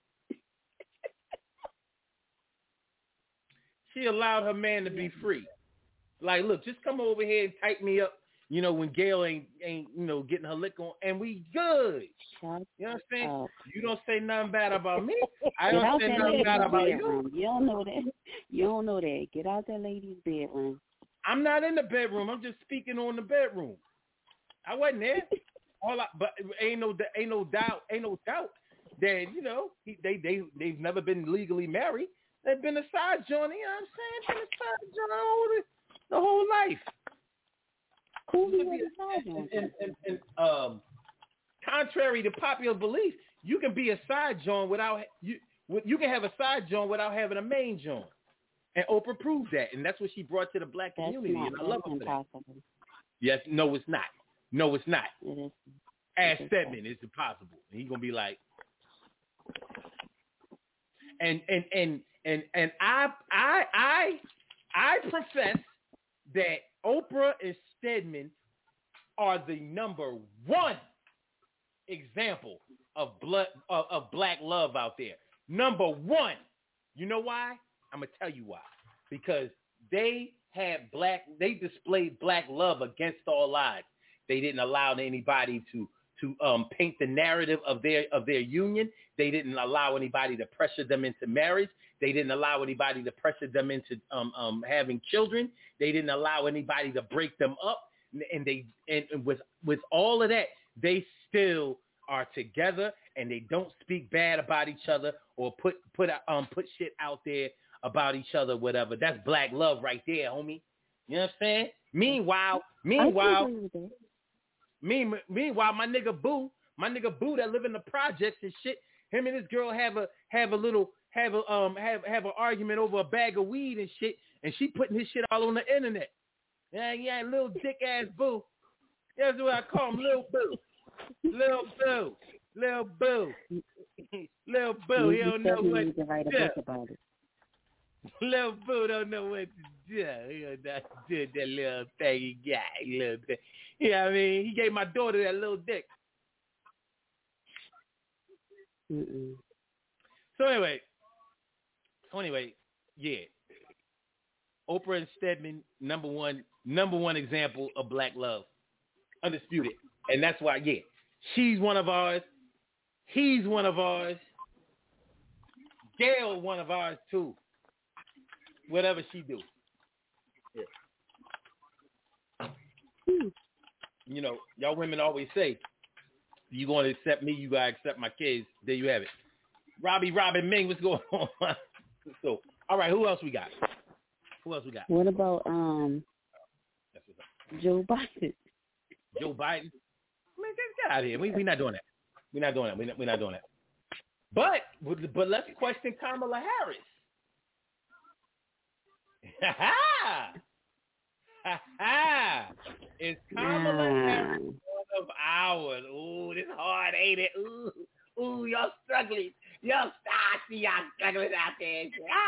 She allowed her man to be free. Like, look, just come over here and tighten me up, when Gail ain't getting her lick on, and we good. Shut you know what I'm saying? up. You don't say nothing bad about me. I don't say nothing bad about you. You don't know that. You don't know that. Get out that lady's bedroom. I'm not in the bedroom. I'm just speaking on the bedroom. I wasn't there. But ain't no doubt that they've never been legally married. They've been a side joint. You know what I'm saying? Been a side joint the whole life. Who was a side joint? And contrary to popular belief, you can be a side joint without you can have a side joint without having a main joint. And Oprah proved that, and that's what she brought to the black community. And I love her for that. Yes, no, it's not. No, it's not. It is. Ask Stedman, it's impossible. And he's gonna be like, and I profess that Oprah and Stedman are the number one example of black love out there. Number one. You know why? I'm gonna tell you why. Because they displayed black love against all odds. They didn't allow anybody to paint the narrative of their union. They didn't allow anybody to pressure them into marriage. They didn't allow anybody to pressure them into having children. They didn't allow anybody to break them up. And with all of that, they still are together, and they don't speak bad about each other or put shit out there about each other, whatever. That's black love right there, homie. You know what I'm saying? Meanwhile, my nigga Boo that live in the projects and shit, him and his girl have an argument over a bag of weed and shit, and she putting his shit all on the internet. Yeah, little dick ass Boo. That's what I call him, Lil Boo. Lil Boo. Lil Boo. Lil Boo. He don't know what to write a book about it. Lil Boo don't know what to do. He don't know what to do that little thing he got. Little thing. You know what I mean? He gave my daughter that little dick. Mm-mm. So anyway, yeah. Oprah and Stedman, number one example of black love. Undisputed. And that's why, yeah, she's one of ours. He's one of ours. Gail, one of ours too. Whatever she do. Yeah. Y'all women always say, you going to accept me, you got to accept my kids. There you have it. Robin Ming, what's going on? So, all right, who else we got? What about Joe Biden? Joe Biden? Man, get out of here. We're not doing that. We're not doing that. But let's question Kamala Harris. Is Kamala Harris one of ours? Ooh, this hard, ain't it? Ooh, y'all struggling. I see y'all struggling out there.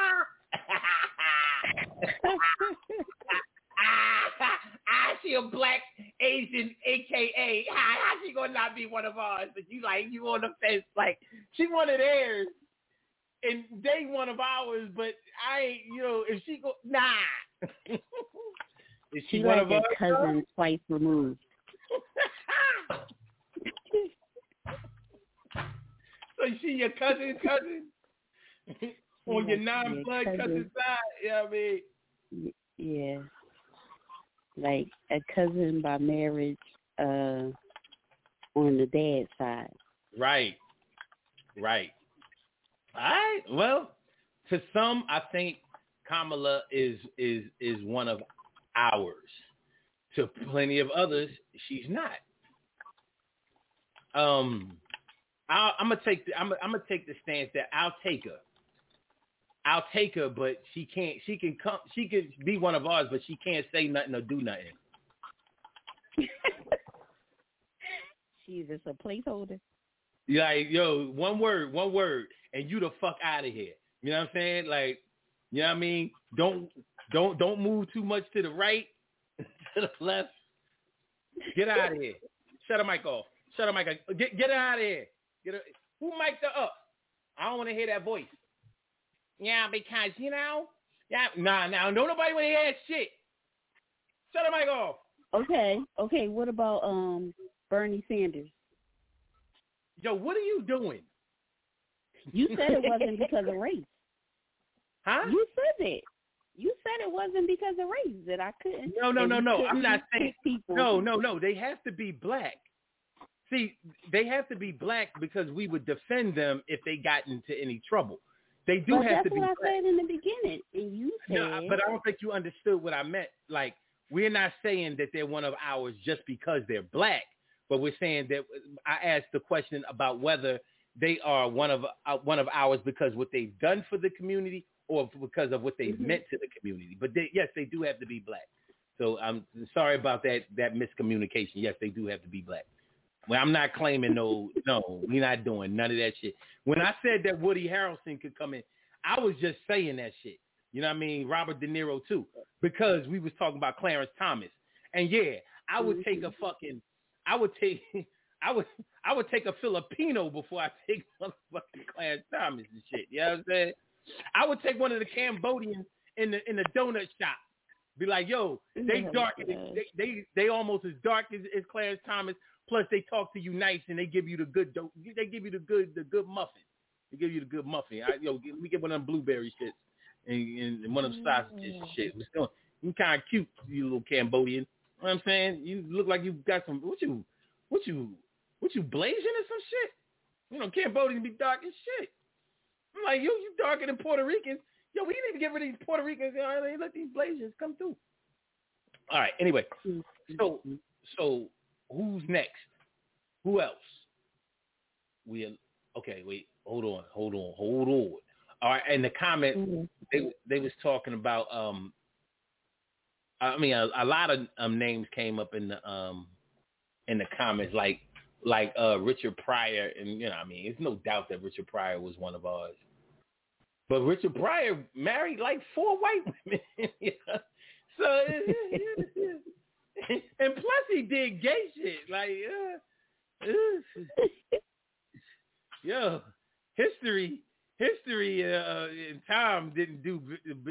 I see a black Asian, AKA. How she gonna not be one of ours? But you on the fence, like she one of theirs, and they one of ours. But I ain't, if she go, nah. Is she one like of us? Cousin twice removed. So she your cousin? On your non-blood cousin side? You know what I mean? Yeah. Like a cousin by marriage on the dad's side. Right. All right. Well, to some, I think Kamala is one of ours. To plenty of others, she's not. I'm gonna take the stance that I'll take her, but she can be one of ours, but she can't say nothing or do nothing. She's just a placeholder. Like, yo, one word, and you the fuck out of here. You know what I'm saying? Like, you know what I mean? Don't move too much to the right, to the left. Get out of here. Shut the mic off. Get her out of here. Who mic'd her up? I don't want to hear that voice. Yeah, because, you know. Yeah, nah, don't nobody want to hear that shit. Shut the mic off. Okay. What about Bernie Sanders? Yo, what are you doing? You said it wasn't because of race. Huh? You said it. You said it wasn't because of race, that I couldn't. No. I'm not saying. No. They have to be black. See, they have to be black because we would defend them if they got into any trouble. They do have to be black. That's what I said in the beginning, and you said. No, but I don't think you understood what I meant. Like, we're not saying that they're one of ours just because they're black, but we're saying that I asked the question about whether they are one of ours because what they've done for the community or because of what they've meant to the community. But yes, they do have to be black. So I'm sorry about that miscommunication. Yes, they do have to be black. Well, I'm not claiming no, we're not doing none of that shit. When I said that Woody Harrelson could come in, I was just saying that shit. You know what I mean? Robert De Niro too, because we was talking about Clarence Thomas. And yeah, I would take a Filipino before I take motherfucking Clarence Thomas and shit. You know what I'm saying? I would take one of the Cambodians in the donut shop. Be like, yo, they dark. They almost as dark as Clarence Thomas. Plus, they talk to you nice and they give you the good. They give you the good muffin. They give you the good muffin. Let me get one of them blueberry shits and one of them sausages and shit. You kind of cute, you little Cambodian. You know what I'm saying? You look like you got some. What you blazing or some shit? You know, Cambodians be dark as shit. I'm like, you darker than Puerto Ricans. Yo, we need to get rid of these Puerto Ricans. You know, let these Blasians come through. All right. Anyway, so who's next? Who else? Okay. Wait. Hold on. All right. In the comments, they was talking about. I mean, a lot of names came up in the comments, like Richard Pryor, and I mean, it's no doubt that Richard Pryor was one of ours. But Richard Pryor married like 4 white women. So, and plus he did gay shit. Like, history and time didn't do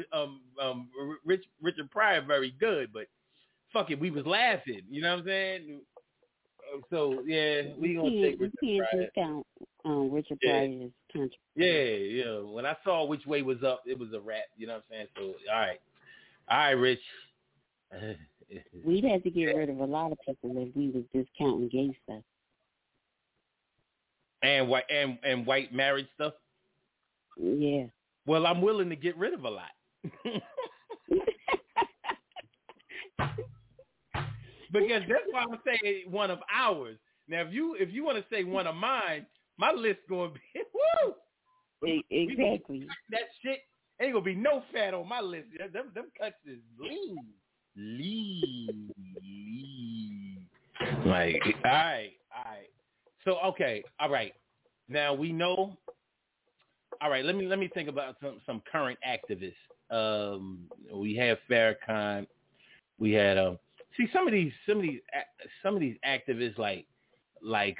Richard Pryor very good. But fuck it, we was laughing. You know what I'm saying? So yeah, we gonna take Richard Pryor. You can't discount Richard Pryor's country. Yeah. When I saw which way was up, it was a wrap. You know what I'm saying? So all right, Rich. We'd have to get rid of a lot of people if we was discounting gay stuff. And white marriage stuff. Yeah. Well, I'm willing to get rid of a lot. Because that's why I'm saying one of ours. Now, if you want to say one of mine, my list going to be woo. Exactly. That shit ain't gonna be no fat on my list. Them cuts is lean. Like, all right. So okay, all right. Now we know. All right, let me think about some current activists. We have Farrakhan. We had see some of these activists like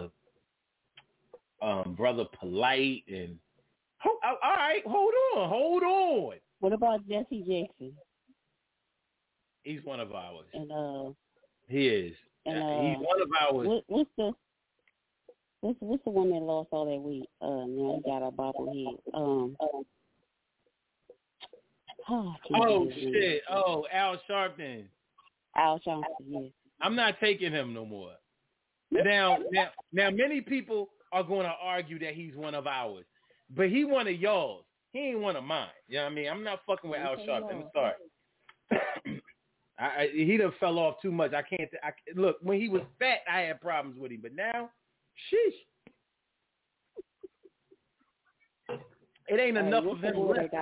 Brother Polite and all right, hold on. What about Jesse Jackson? He's one of ours. And he is. And he's one of ours. What's the one that lost all that weight? Now he got a bobblehead. Shit. Oh, Al Sharpton. Al Sharpton, yeah. I'm not taking him no more. Now, many people are going to argue that he's one of ours, but he one of y'all's. He ain't one of mine. You know what I mean? I'm not fucking with Al Sharpton. I'm sorry. He done fell off too much. I can't. Look, when he was fat, I had problems with him, but now, sheesh. It ain't enough of him left.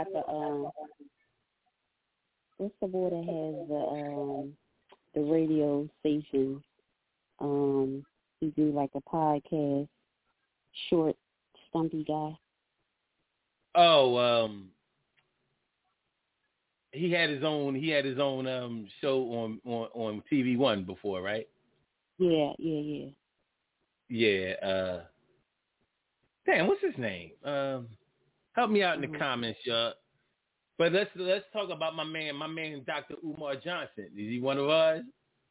What's the boy that has the radio station? He do like a podcast, short, stumpy guy. Oh, he had his own show on TV One before, right? Yeah. Yeah. Damn, what's his name? Help me out in the comments, y'all. But let's talk about my man, Dr. Umar Johnson. Is he one of ours?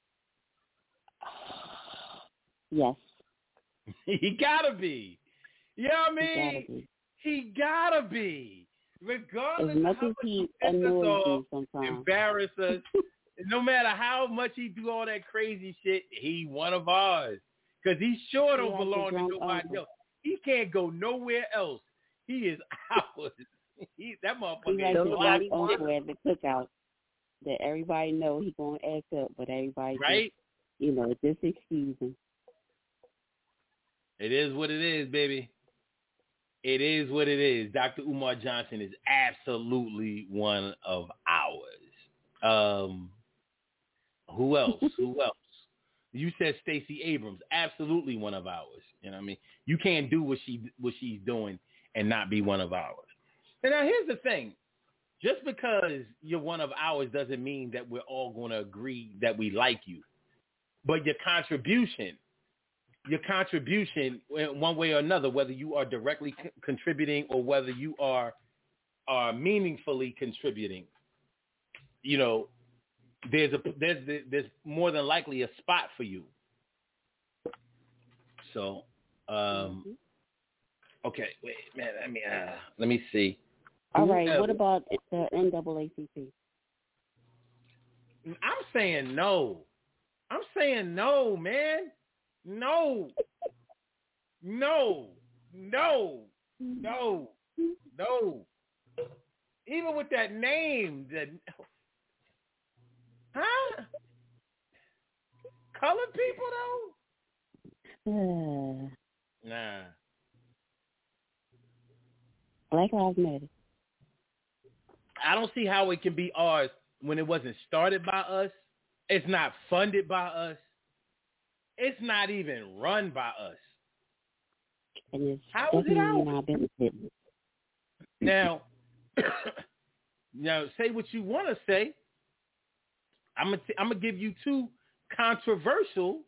Yes. He gotta be. You know what I mean? He gotta be. Regardless as much of how as he much annoys me sometimes, embarrass us, no matter how much he do all that crazy shit, he one of ours. Because he sure don't belong to nobody else. He can't go nowhere else. He is ours. That motherfucker is like the uncle at the cookout that everybody know he gonna act up, but everybody right? Just excuse him. It is what it is, baby. It is what it is. Dr. Umar Johnson is absolutely one of ours. Who else? You said Stacey Abrams, absolutely one of ours. You know what I mean? You can't do what she's doing and not be one of ours. And now here's the thing. Just because you're one of ours doesn't mean that we're all going to agree that we like you. But your contribution, one way or another, whether you are directly contributing or whether you are meaningfully contributing, there's more than likely a spot for you. So, okay, wait, man, let me see. All right, what about the NAACP? I'm saying no, man. No. Even with that name, colored people though? Nah. Black Lives Matter. I don't see how it can be ours when it wasn't started by us. It's not funded by us. It's not even run by us. And it's how is it out? Now, say what you want to say. I'm gonna give you two controversial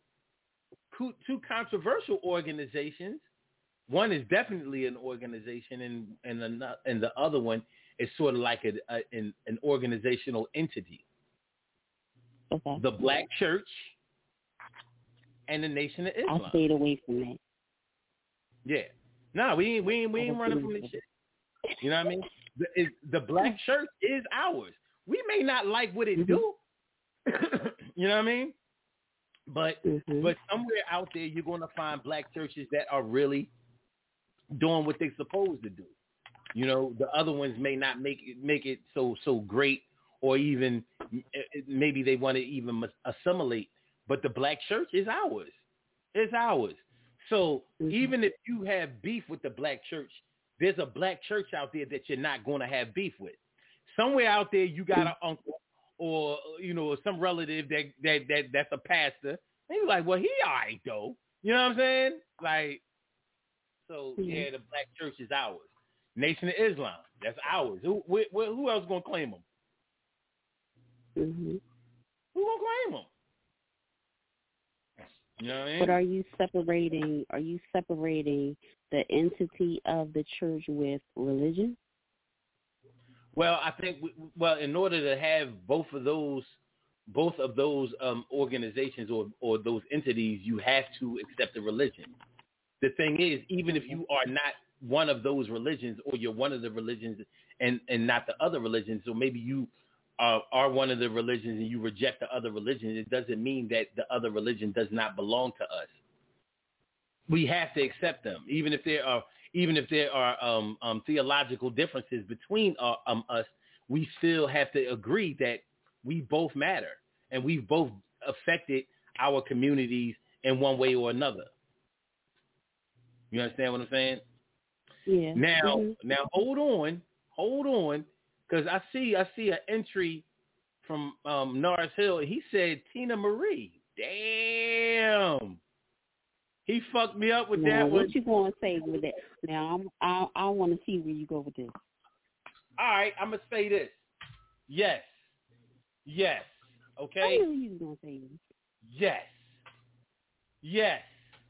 organizations. One is definitely an organization, and the other one is sort of like an organizational entity. Okay. The Black Church and the Nation of Islam. I stayed away from that. Yeah. No, we ain't running from this shit. You know what I mean? The Black Church is ours. We may not like what it do. You know what I mean? But somewhere out there you're going to find black churches that are really doing what they're supposed to do. The other ones may not make it so great, or even maybe they want to even assimilate. But the Black Church is ours. It's ours. So even if you have beef with the Black Church, there's a Black church out there that you're not going to have beef with. Somewhere out there you got an uncle or some relative that's a pastor. And you're like, well, he all right though. You know what I'm saying? Like, so yeah, the Black Church is ours. Nation of Islam, that's ours. Who else gonna claim them? Who gonna claim them? You know what I mean? But are you separating the entity of the church with religion? Well, I think in order to have both of those organizations or those entities, you have to accept the religion. the thing is, even if you are not one of those religions, or you're one of the religions and not the other religions, so maybe you are one of the religions and you reject the other religions, it doesn't mean that the other religion does not belong to us. We have to accept them, even if there are theological differences between us. We still have to agree that we both matter and we've both affected our communities in one way or another. You understand what I'm saying? Yeah. Now hold on, because I see an entry from Norris Hill. He said Tina Marie. Damn. He fucked me up with that one. What you going to say with that? Now, I want to see where you go with this. All right, I'm going to say this. Yes. Okay? I knew you was going to say this. Yes.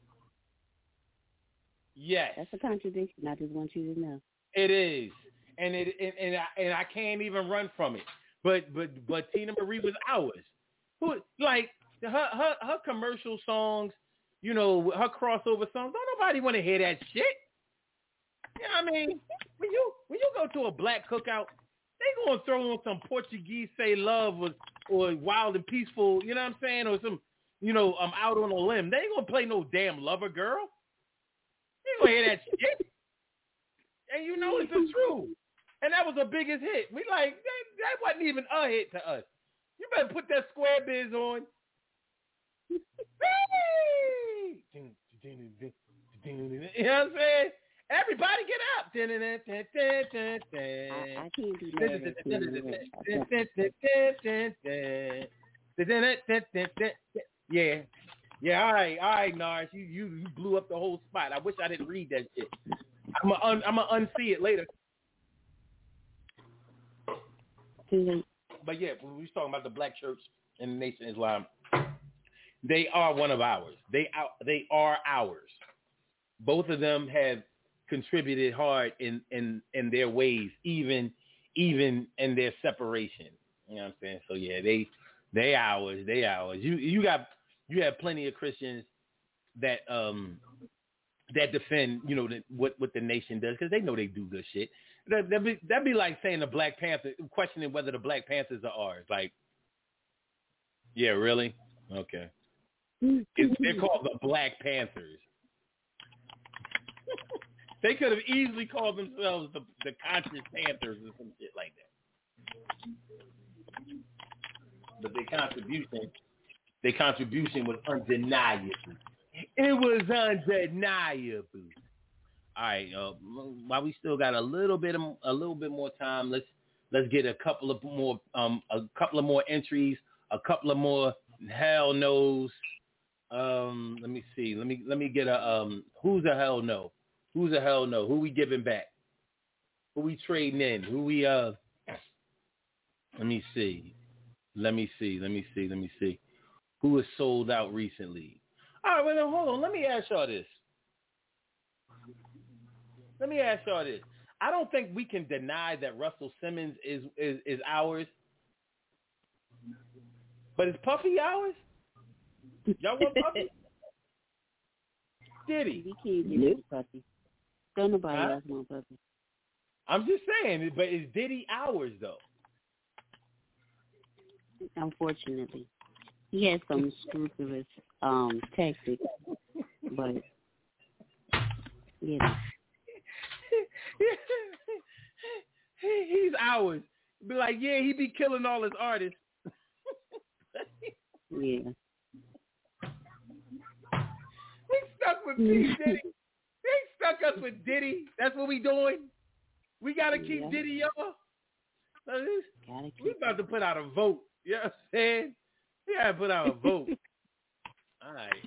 That's a contradiction. I just want you to know. It is. And I can't even run from it. But Tina Marie was ours. Who, like, her commercial songs, you know, her crossover songs, don't nobody want to hear that shit. You know what I mean? When you go to a black cookout, they gonna throw on some Portuguese Say Love or Wild and Peaceful, you know what I'm saying? Or some, you know, I'm Out on a Limb. They ain't gonna play no damn Lover Girl. They ain't gonna hear that shit. And you know it's the truth. And that was the biggest hit. We like, that wasn't even a hit to us. You better put that Square Biz on. You know what I'm saying? Everybody get up. I can't do that. Yeah, all right, Nars. You blew up the whole spot. I wish I didn't read that shit. I'm gonna unsee it later. But yeah, we was talking about the black church and the Nation of Islam. They are one of ours. They are ours. Both of them have contributed hard in their ways, even in their separation. You know what I'm saying? So yeah, they ours. You have plenty of Christians that defend, you know, what the Nation does, because they know they do good shit. That'd be like saying the Black Panthers, questioning whether the Black Panthers are ours. Like, yeah, really? Okay. They're called the Black Panthers. They could have easily called themselves the Conscious Panthers or some shit like that. But their contribution was undeniable. It was undeniable. All right, while we still got a little bit more time, let's get a couple of more entries, a couple of more hell no's. Let me see. Let me get a who's a hell no? Who's a hell no? Who we giving back? Who we trading in? Who we Let me see. Who was sold out recently? All right, well, hold on. Let me ask y'all this. I don't think we can deny that Russell Simmons is ours. But is Puffy ours? Y'all want Puffy? Diddy? We can't get Puffy. Don't nobody else want Puffy. I'm just saying, but is Diddy ours though? Unfortunately, he has some scrupulous tactics, but yeah. He's ours. Be like, yeah, he be killing all his artists. Yeah. We stuck with Diddy. They stuck us with Diddy. That's what we doing. We gotta keep Diddy, y'all. We about to put out a vote. You know what I'm saying? We gotta put out a vote. All right.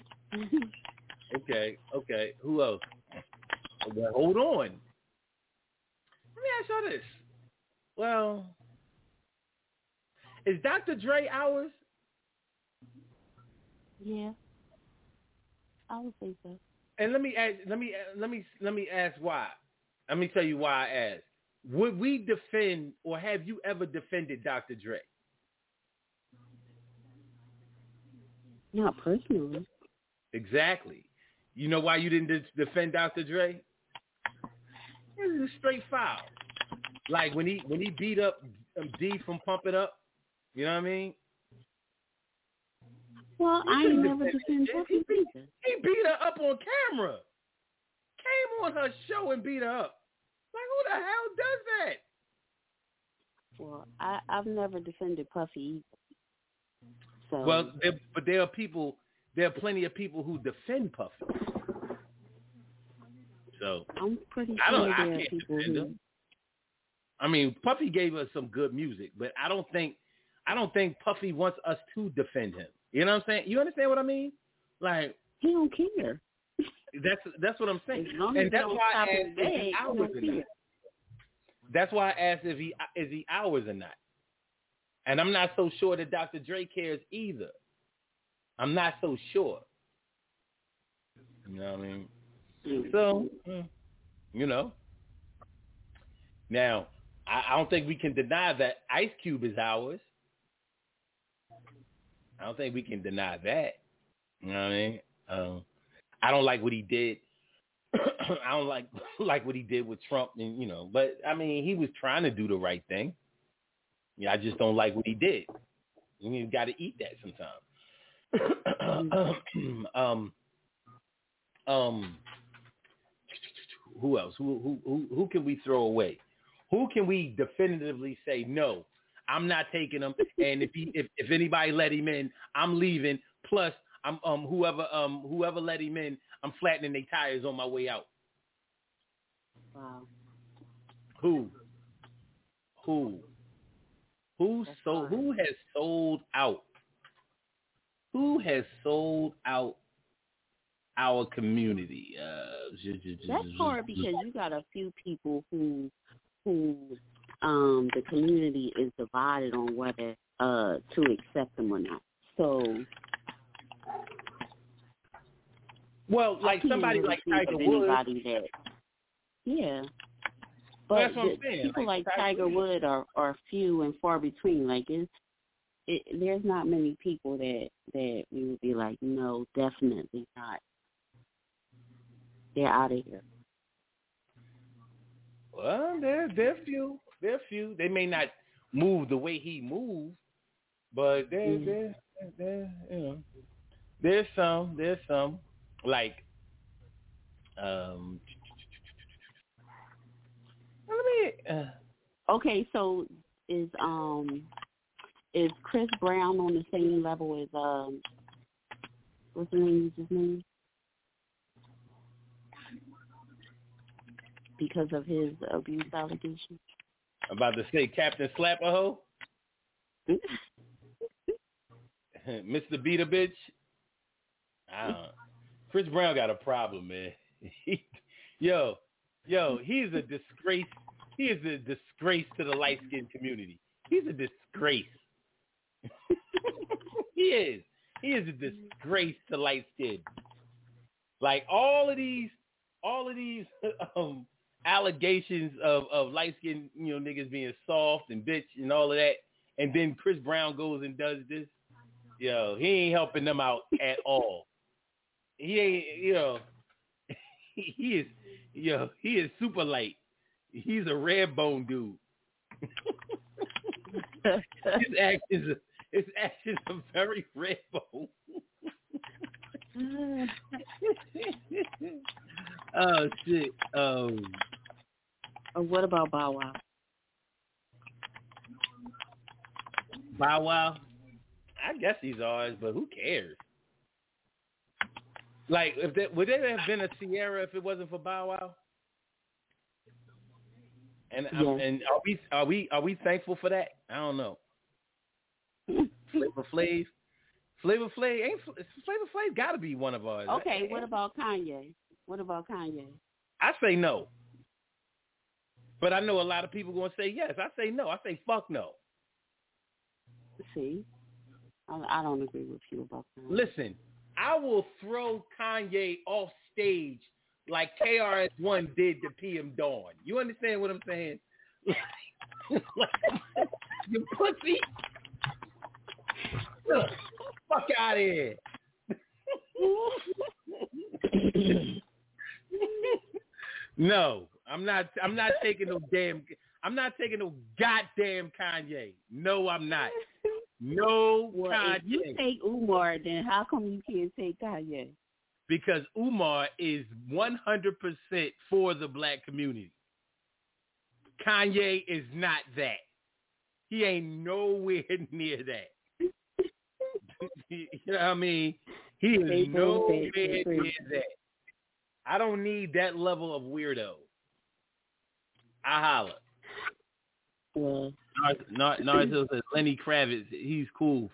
Okay. Who else? Well, hold on. Let me ask y'all this. Well, is Dr. Dre ours? Yeah, I would say so. And let me ask why. Let me tell you why I asked. Would we defend, or have you ever defended Dr. Dre? Not personally. Exactly. You know why you didn't defend Dr. Dre? It was a straight foul. Like when he beat up D from Pump It Up, you know what I mean? Well, I ain't never defended Puffy either. He beat her up on camera. Came on her show and beat her up. Like, who the hell does that? Well, I've never defended Puffy either. So. Well, but there are plenty of people who defend Puffy. So I'm pretty sure there are people who. I mean, Puffy gave us some good music, but I don't think Puffy wants us to defend him. You know what I'm saying? You understand what I mean? Like, he don't care. That's what I'm saying. And that's why I asked if he ours or not. That's why I asked if is he ours or not. And I'm not so sure that Dr. Dre cares either. I'm not so sure. You know what I mean? So, you know. Now, I don't think we can deny that Ice Cube is ours. I don't think we can deny that. You know what I mean? I don't like what he did. I don't like what he did with Trump, and you know. But I mean, he was trying to do the right thing. Yeah, I just don't like what he did. You got to eat that sometimes. Who else? Who can we throw away? Who can we definitively say no? I'm not taking him, and if anybody let him in, I'm leaving. Plus, I'm whoever let him in, I'm flattening their tires on my way out. Wow. Who has sold out? Who has sold out our community? That's hard because you got a few people who the community is divided on whether to accept them or not. So, well, like somebody like Tiger Woods. Yeah. But that's what I'm saying. People like Tiger Woods are few and far between. Like there's not many people that we would be like, no, definitely not. They're out of here. Well, they're few. They're few. They may not move the way he moves, but they're you know, there's some like Okay, so is Chris Brown on the same level as what's the name of his name? Because of his abuse allegations. I'm about to say Captain Slap-a-Ho. Mr. Beat a Bitch. I don't know. Chris Brown got a problem, man. Yo, he's a disgrace. He is a disgrace to the light-skinned community. He's a disgrace. He is. He is a disgrace to light-skinned. Like all of these allegations of light-skinned, niggas being soft and bitch and all of that, and then Chris Brown goes and does this. Yo, he ain't helping them out at all. He ain't, he is super light. He's a red bone dude. His actions are very red bone. Oh shit. What about Bow Wow? Bow Wow? I guess he's ours, but who cares? Like, would there have been a Sierra if it wasn't for Bow Wow? And and are we thankful for that? I don't know. Flavor Flav got to be one of ours. Okay, what about Kanye? I say no. But I know a lot of people going to say yes. I say no. I say fuck no. See, I don't agree with you about that. Listen, I will throw Kanye off stage like KRS-One did to PM Dawn. You understand what I'm saying? You pussy. Fuck out of here. No, I'm not taking no damn. I'm not taking no goddamn Kanye. No, I'm not. No, well, Kanye. If you take Umar, then how come you can't take Kanye? Because Umar is 100% for the black community. Kanye is not that. He ain't nowhere near that. You know what I mean? He is nowhere near that. I don't need that level of weirdo. I holler. Well, Narzil says Lenny Kravitz, he's cool.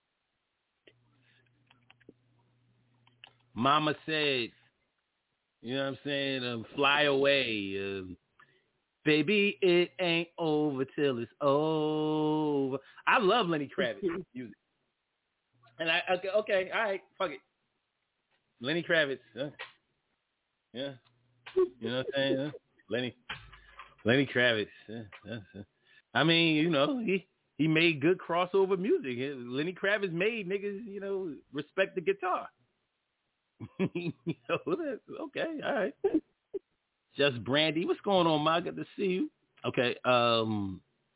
Mama said, you know what I'm saying? Fly away. Baby, it ain't over till it's over. I love Lenny Kravitz music. And okay, all right, fuck it. Lenny Kravitz, yeah. You know what I'm saying? Lenny Kravitz. I mean, you know, he made good crossover music. Lenny Kravitz made niggas, you know, respect the guitar. You know, okay, all right. Just Brandy, what's going on, Ma? Good to see you. Okay, all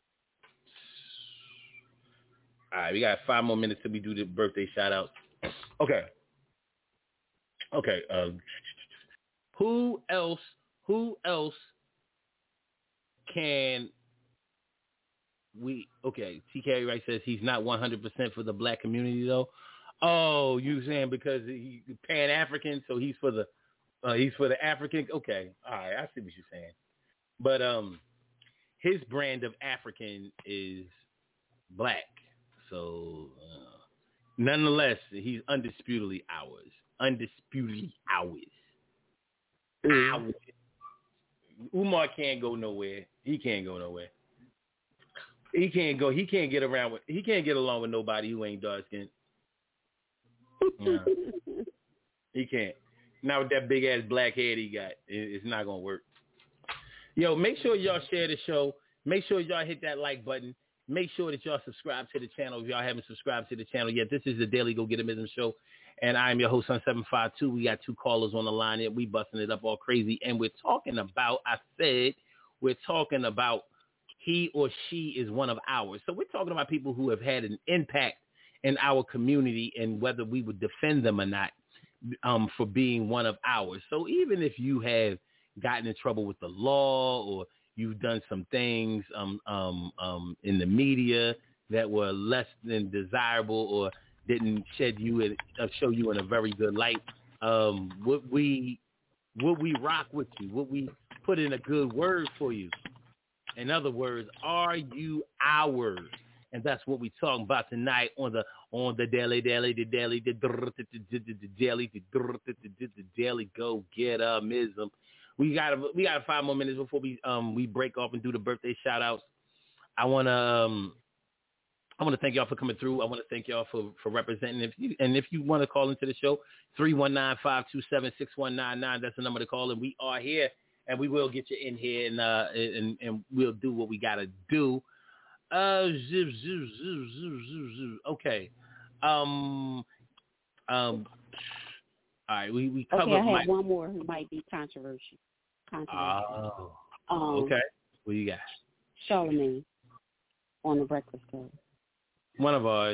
right, we got 5 more minutes till we do the birthday shout outs. Okay. Who else can we? Okay, TK Wright says he's not 100% for the black community though. Oh, you saying because he's Pan African, so he's for the African? Okay, all right, I see what you're saying. But his brand of African is black, so nonetheless, he's undisputedly ours. Ours. Umar can't go nowhere. He can't go nowhere. He can't get along with nobody who ain't dark skinned. No. He can't. Not with that big ass black head he got. It's not gonna work. Yo, make sure y'all share the show. Make sure y'all hit that like button. Make sure that y'all subscribe to the channel if y'all haven't subscribed to the channel yet. This is the Daily Go Getimism Show, and I'm your host, Sun 752. We got 2 callers on the line here. We busting it up all crazy, and we're talking about, he or she is one of ours. So we're talking about people who have had an impact in our community and whether we would defend them or not for being one of ours. So even if you have gotten in trouble with the law or you've done some things in the media that were less than desirable or didn't show you in a very good light, would we rock with you? Would we put in a good word for you? In other words, are you ours? And that's what we're talking about tonight on the Daily Go Getimism. We got 5 more minutes before we break off and do the birthday shout outs. I wanna thank y'all for coming through. I want to thank y'all for representing. If you want to call into the show, 319-527-6199. That's the number to call, and we are here, and we will get you in here, and we'll do what we gotta do. Okay. All right. We covered. Okay, I have one more who might be controversial. Oh. Okay. What you got? Charlamagne on the Breakfast Club. One of ours.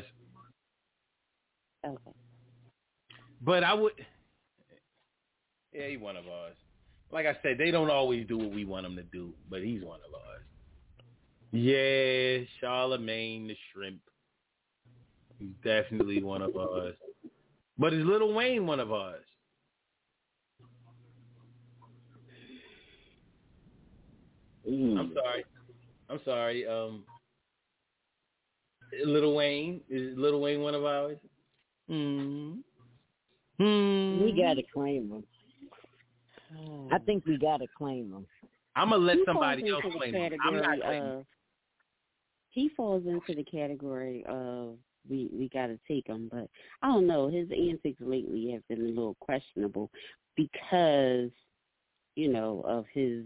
Okay. But I would. Yeah, he's one of ours. Like I said, they don't always do what we want them to do, but he's one of ours. Yeah, Charlamagne the Shrimp. He's definitely one of ours. But is Lil Wayne one of ours? I'm sorry. Lil Wayne, is Lil Wayne one of ours? We gotta claim him. I think we gotta claim him. I'm gonna let somebody else claim him. I'm not claiming him. He falls into the category of we got to take him, but I don't know. His antics lately have been a little questionable because, of his,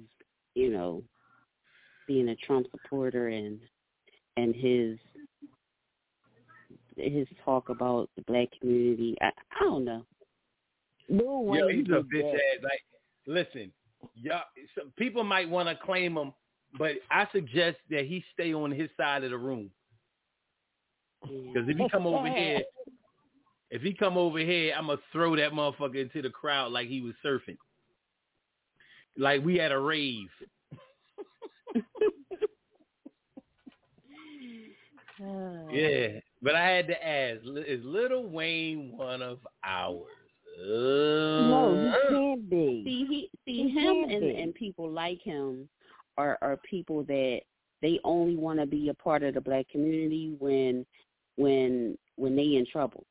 being a Trump supporter and his talk about the black community. I don't know. Lil Wayne Yo, he's a did bitch that. ass. Like, listen, y'all, some people might want to claim him, but I suggest that he stay on his side of the room. Because if he come over here, I'm gonna throw that motherfucker into the crowd like he was surfing, like we had a rave. Yeah, but I had to ask: is Lil Wayne one of ours? No, he can't be. See him and people like him are people that they only want to be a part of the black community when they in trouble.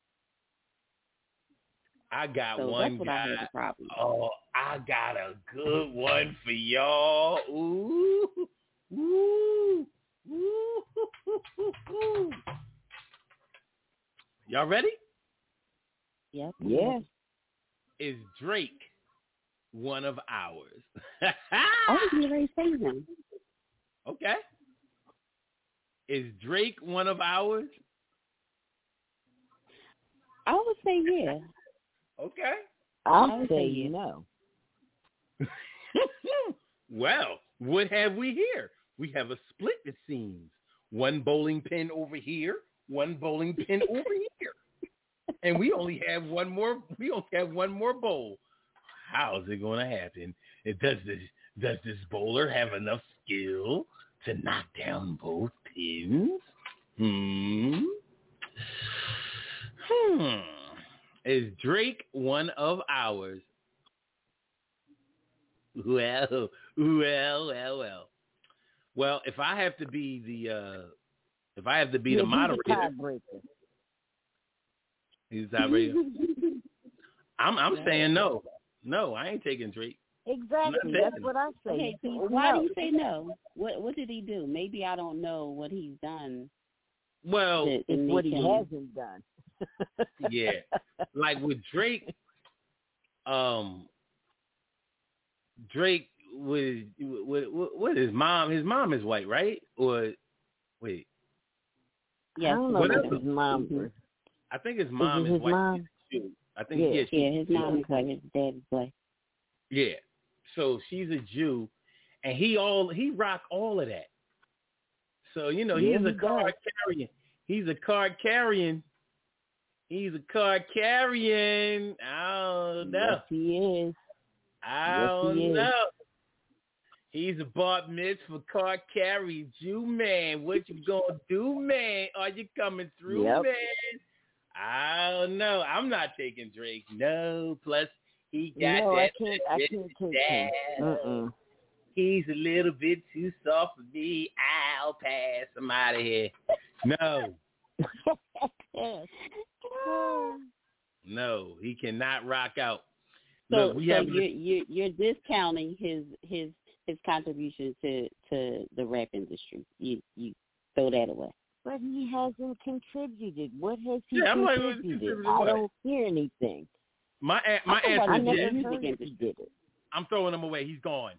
I got so one that's what guy. I had a problem. Oh, I got a good one for y'all. Ooh, ooh, ooh, ooh. Y'all ready? Yep. Yes. Is Drake one of ours? I was already saying him. Okay. Is Drake one of ours? I would say yeah. Okay. I'll say no. Well, what have we here? We have a split, it seems. One bowling pin over here, one bowling pin over here. And we only have one more bowl. How is it going to happen? Does this bowler have enough skill to knock down both pins? Is Drake one of ours? Well. Well, if I have to be the the moderator, he's a tiebreaker. I'm saying no. No, I ain't taking Drake. Exactly. That's what I say. Okay, so why do you say no? What did he do? Maybe I don't know what he's done. Well, it's what he hasn't done. Yeah, like with Drake, Drake with his mom. His mom is white, right? Or wait, yeah, I don't know if his mom. I think his mom is white. Mom? I think his mom is white. His dad is black. Yeah, so she's a Jew, and he rock all of that. So he's a card carrying. He's a card carrying. He's a card carrying. I don't know. Yes, he is. I don't know. He's a bar mitzvah card carrying Jew man. What you gonna do, man? Are you coming through, man? I don't know. I'm not taking Drake. No. Plus, he got that. I can't take him. He's a little bit too soft for me. I'll pass him out of here. No. No, he cannot rock out. So you're discounting his contribution to the rap industry. You throw that away. But he hasn't contributed. What has he contributed? I don't hear anything. My answer is yes. I'm throwing him away. He's gone.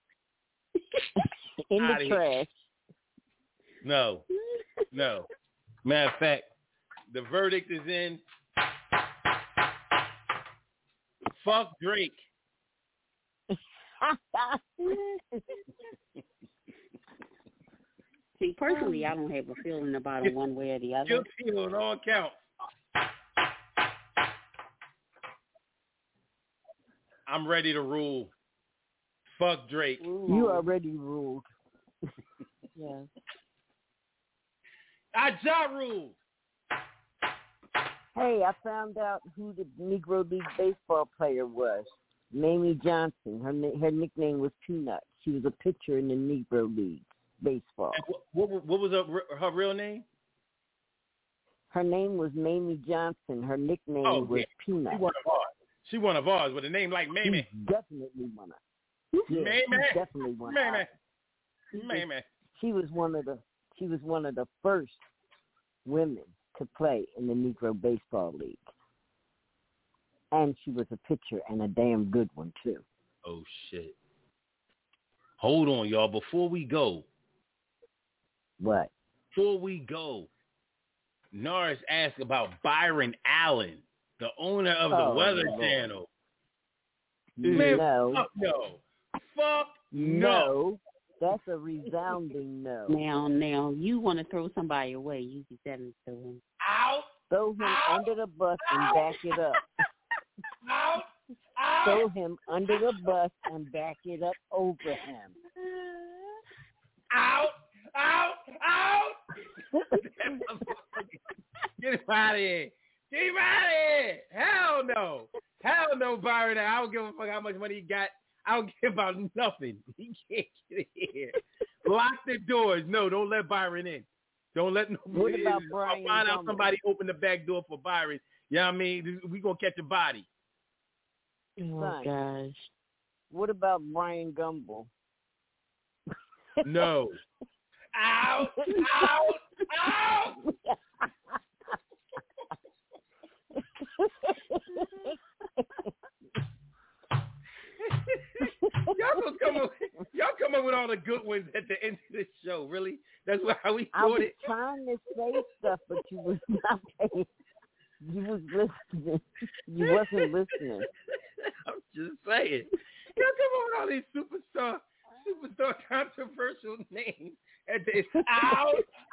In the trash. No. Matter of fact, the verdict is in. Fuck Drake. See, personally, I don't have a feeling about it one way or the other. Guilty on all counts. I'm ready to rule. Fuck Drake. You already ruled. Yeah. I just ruled. Hey, I found out who the Negro League baseball player was. Mamie Johnson. Her nickname was Peanut. She was a pitcher in the Negro League baseball. And what was her real name? Her name was Mamie Johnson. Her nickname was Peanut. She one of ours with a name like Mamie. She's definitely one of. Yeah, Mamie. She's definitely one Mamie. of. Mamie. She was one of the first women to play in the Negro Baseball League. And she was a pitcher and a damn good one, too. Oh, shit. Hold on, y'all. Before we go. What? Before we go, Norris asked about Byron Allen, the owner of the Weather Channel. Man, No. fuck no. Fuck no. No. That's a resounding no. Now, you want to throw somebody away, you be telling to him. Out. Throw him under the bus and back it up. Out. Throw him under the bus and back it up over him. Out. Get him out of here. Get him out of here. Hell no, Byron. I don't give a fuck how much money he got. I don't care about nothing. He can't get in here. Lock the doors. No, don't let Byron in. Don't let nobody. What about Brian? I'll find out somebody open the back door for Byron. You know what I mean? We gonna catch a body. Oh, gosh. What about Brian Gumble? No. Out. Y'all come up with all the good ones at the end of the show. Really? That's how we I was it. trying to say stuff, but you was not paying. You was listening. You wasn't listening. I'm just saying. Y'all come up with all these superstar controversial names at the out.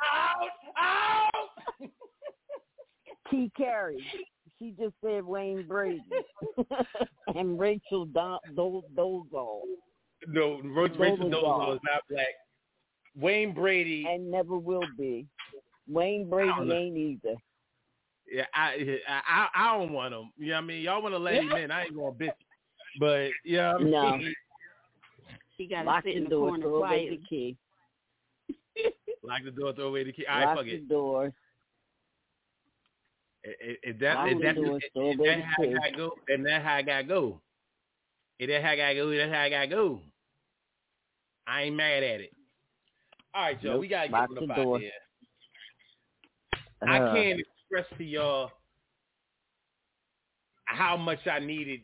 T. Carey. She just said Wayne Brady. And Rachel Dolezal. No, Rachel Dolezal is not black. Wayne Brady. And never will be. Wayne Brady ain't either. Yeah, I don't want him. You know what I mean? Y'all want to let him in. I ain't going to bitch. But, you know what I mean? No. She got to Lock sit the in the door, corner throw away quietly. the key. Lock the door, throw away the key. All right, Lock fuck the it. door. Is that how I gotta go? And that's how I gotta go. If that's how I gotta go, that's how I gotta go. I ain't mad at it. All right, y'all. Nope. We gotta Lock get the up out door. here. I can't express to y'all how much I needed,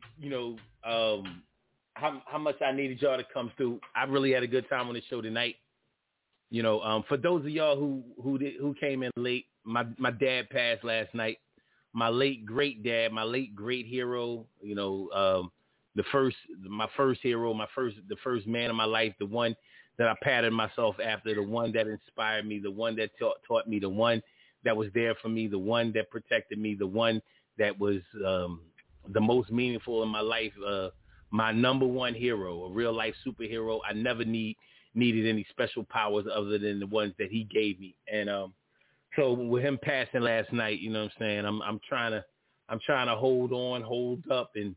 how much I needed y'all to come through. I really had a good time on the show tonight. For those of y'all who came in late, my dad passed last night. My late great dad, my late great hero. My first hero, the first man in my life, the one that I patterned myself after, the one that inspired me, the one that taught me, the one that was there for me, the one that protected me, the one that was the most meaningful in my life, my number one hero, a real life superhero. I never needed any special powers other than the ones that he gave me. And so with him passing last night, you know what I'm saying, I'm trying to hold on, hold up, and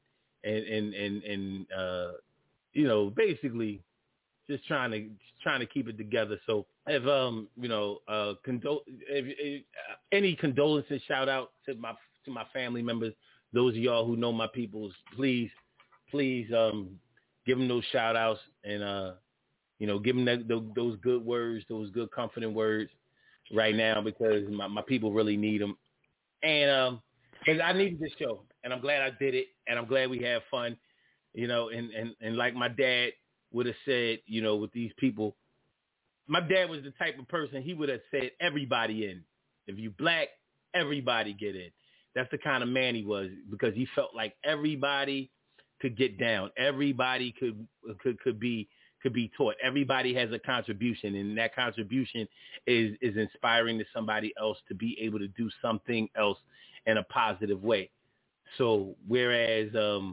basically just trying to keep it together. So if any condolences, shout out to my family members, those of y'all who know my peoples, please give them those shout outs and give them those good words, those good comforting words right now, because my people really need them. And because I needed this show, and I'm glad I did it, and I'm glad we had fun, and like my dad would have said, with these people, my dad was the type of person, he would have said everybody in. If you black, everybody get in. That's the kind of man he was, because he felt like everybody could get down. Everybody could be taught. Everybody has a contribution, and that contribution is inspiring to somebody else to be able to do something else in a positive way. So whereas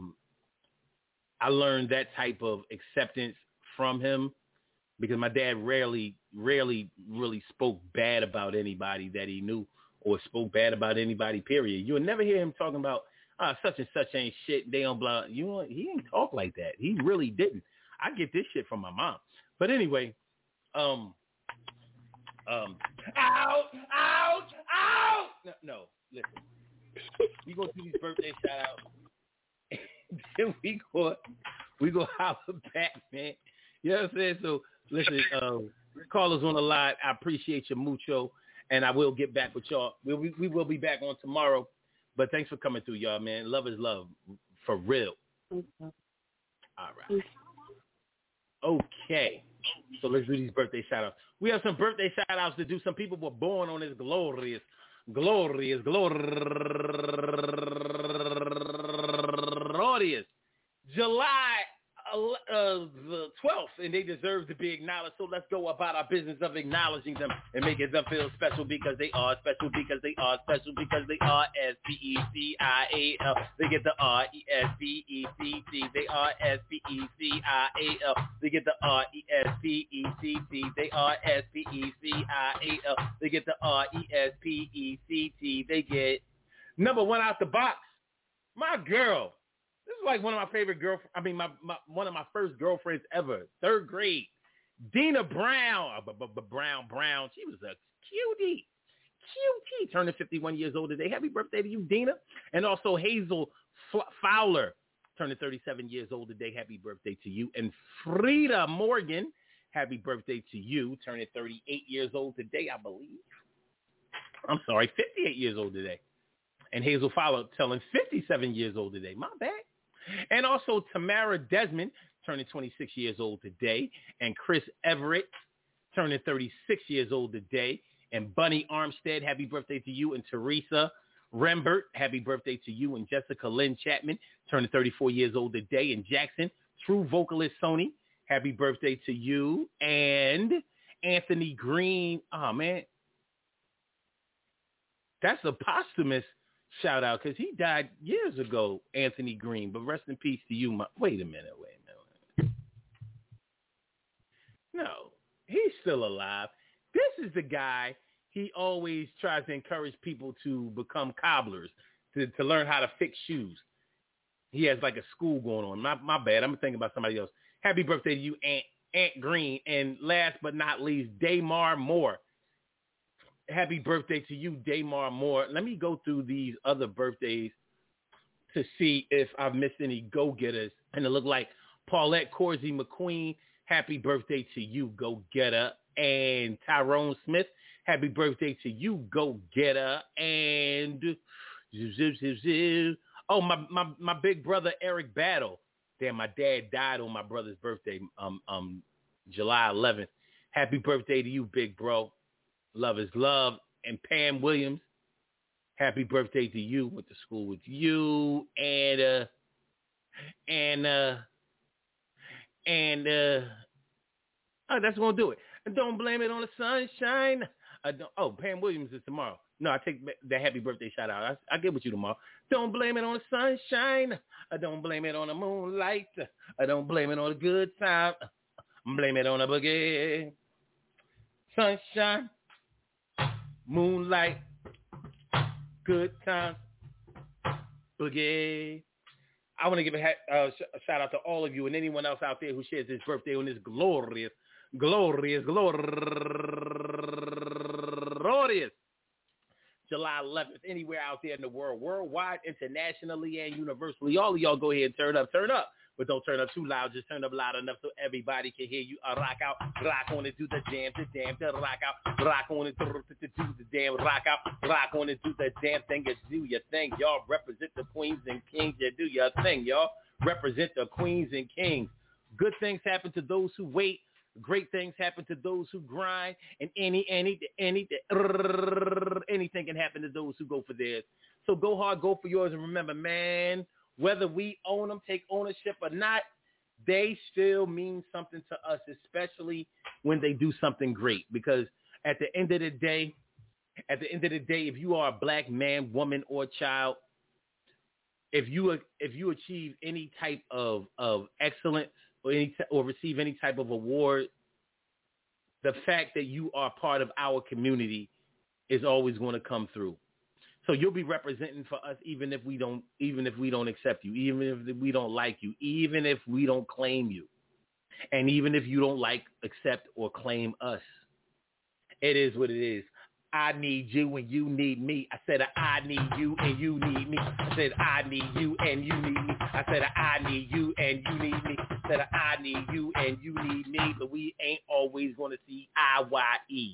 I learned that type of acceptance from him, because my dad rarely really spoke bad about anybody that he knew, or spoke bad about anybody, period. You would never hear him talking about such and such ain't shit, they don't blah. He didn't talk like that. He really didn't. I get this shit from my mom. But anyway, ouch. No, listen. We go do these birthday shout outs. Then we go holler back, man. You know what I'm saying? So listen, callers on the line, I appreciate you mucho, and I will get back with y'all. We will be back on tomorrow. But thanks for coming through, y'all, man. Love is love, for real. All right. Okay. So let's do these birthday shout-outs. We have some birthday shout-outs to do. Some people were born on this glorious July the 12th, and they deserve to be acknowledged. So let's go about our business of acknowledging them and making them feel special because they are special, because they are special, because they are S-P-E-C-I-A-L. They get the R-E-S-P-E-C-T. They are S-P-E-C-I-A-L. They get the R-E-S-P-E-C-T. They are S-P-E-C-I-A-L. They get the R-E-S-P-E-C-T. They get number one out the box. My girl. This is like one of my favorite one of my first girlfriends ever. 3rd grade. Dina Brown. Brown. She was a cutie. Turning 51 years old today. Happy birthday to you, Dina. And also Hazel Fowler. Turning 37 years old today. Happy birthday to you. And Frida Morgan. Happy birthday to you. Turning 38 years old today, I believe. I'm sorry, 58 years old today. And Hazel Fowler telling 57 years old today. My bad. And also Tamara Desmond, turning 26 years old today. And Chris Everett, turning 36 years old today. And Bunny Armstead, happy birthday to you. And Teresa Rembert, happy birthday to you. And Jessica Lynn Chapman, turning 34 years old today. And Jackson, true vocalist Sony, happy birthday to you. And Anthony Green, oh, man. That's a posthumous shout out because he died years ago, Anthony Green. But rest in peace to you. Wait a minute. No, he's still alive. This is the guy. He always tries to encourage people to become cobblers, to learn how to fix shoes. He has like a school going on. My bad. I'm thinking about somebody else. Happy birthday to you, Aunt Green. And last but not least, Daymar Moore. Happy birthday to you, Daymar Moore. Let me go through these other birthdays to see if I've missed any go-getters. And it looked like Paulette Corsie McQueen, happy birthday to you, go-getter. And Tyrone Smith, happy birthday to you, go-getter. And oh, my big brother, Eric Battle. Damn, my dad died on my brother's birthday, July 11th. Happy birthday to you, big bro. Love is love. And Pam Williams, happy birthday to you. Went to school with you. And that's gonna do it. And don't blame it on the sunshine. Pam Williams is tomorrow. No, I take the happy birthday shout out. I get with you tomorrow. Don't blame it on the sunshine. I don't blame it on the moonlight. I don't blame it on the good time. Blame it on the boogie. Sunshine. Moonlight, good times, boogie. I want to give a shout out to all of you and anyone else out there who shares his birthday on this glorious July 11th, anywhere out there in the world, worldwide, internationally, and universally. All of y'all go ahead and turn up. But don't turn up too loud. Just turn up loud enough so everybody can hear you. Rock out, rock on it, do the jam, to rock out, rock on it, do the damn, rock out, rock on it, do the damn thing, you do your thing, y'all. Represent the queens and kings, you do your thing, y'all. Represent the queens and kings. Good things happen to those who wait. Great things happen to those who grind, and anything can happen to those who go for theirs. So go hard, go for yours, and remember, man, whether we own them, take ownership or not, they still mean something to us, especially when they do something great. Because at the end of the day, if you are a black man, woman, or child, if you achieve any type of excellence or receive any type of award, the fact that you are part of our community is always going to come through. So you'll be representing for us, even if we don't accept you, even if we don't like you, even if we don't claim you, and even if you don't like, accept, or claim us. It is what it is. I need you and you need me. I said I need you and you need me. I said I need you and you need me. I said I need you and you need me. I said I need you and you need me. But we ain't always going to see IYE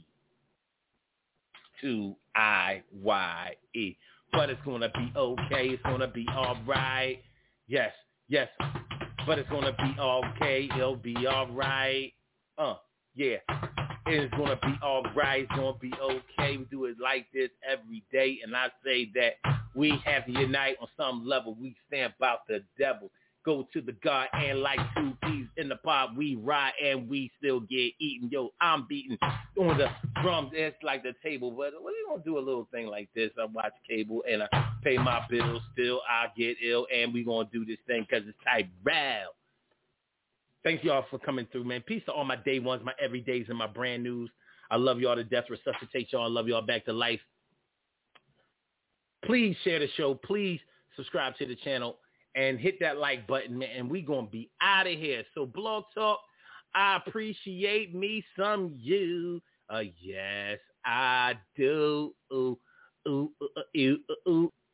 to IYE. But it's going to be okay. It's going to be all right. Yes. But it's going to be okay. It'll be all right. Yeah. It's going to be all right. It's going to be okay. We do it like this every day. And I say that we have to unite on some level. We stand about the devil. go to the God and like 2 peas in the pot. We ride and we still get eaten. Yo, I'm beating on the drums. It's like the table, but we gonna do a little thing like this. I watch cable and I pay my bills. Still, I get ill, and we gonna do this thing because it's type real. Thank y'all for coming through, man. Peace to all my day ones, my everydays, and my brand news. I love y'all to death. Resuscitate y'all. I love y'all back to life. Please share the show. Please subscribe to the channel and hit that like button, man. And we going to be out of here. So, Blog Talk, I appreciate me some you. Yes, I do. Ooh, ooh, ooh, ooh, ooh.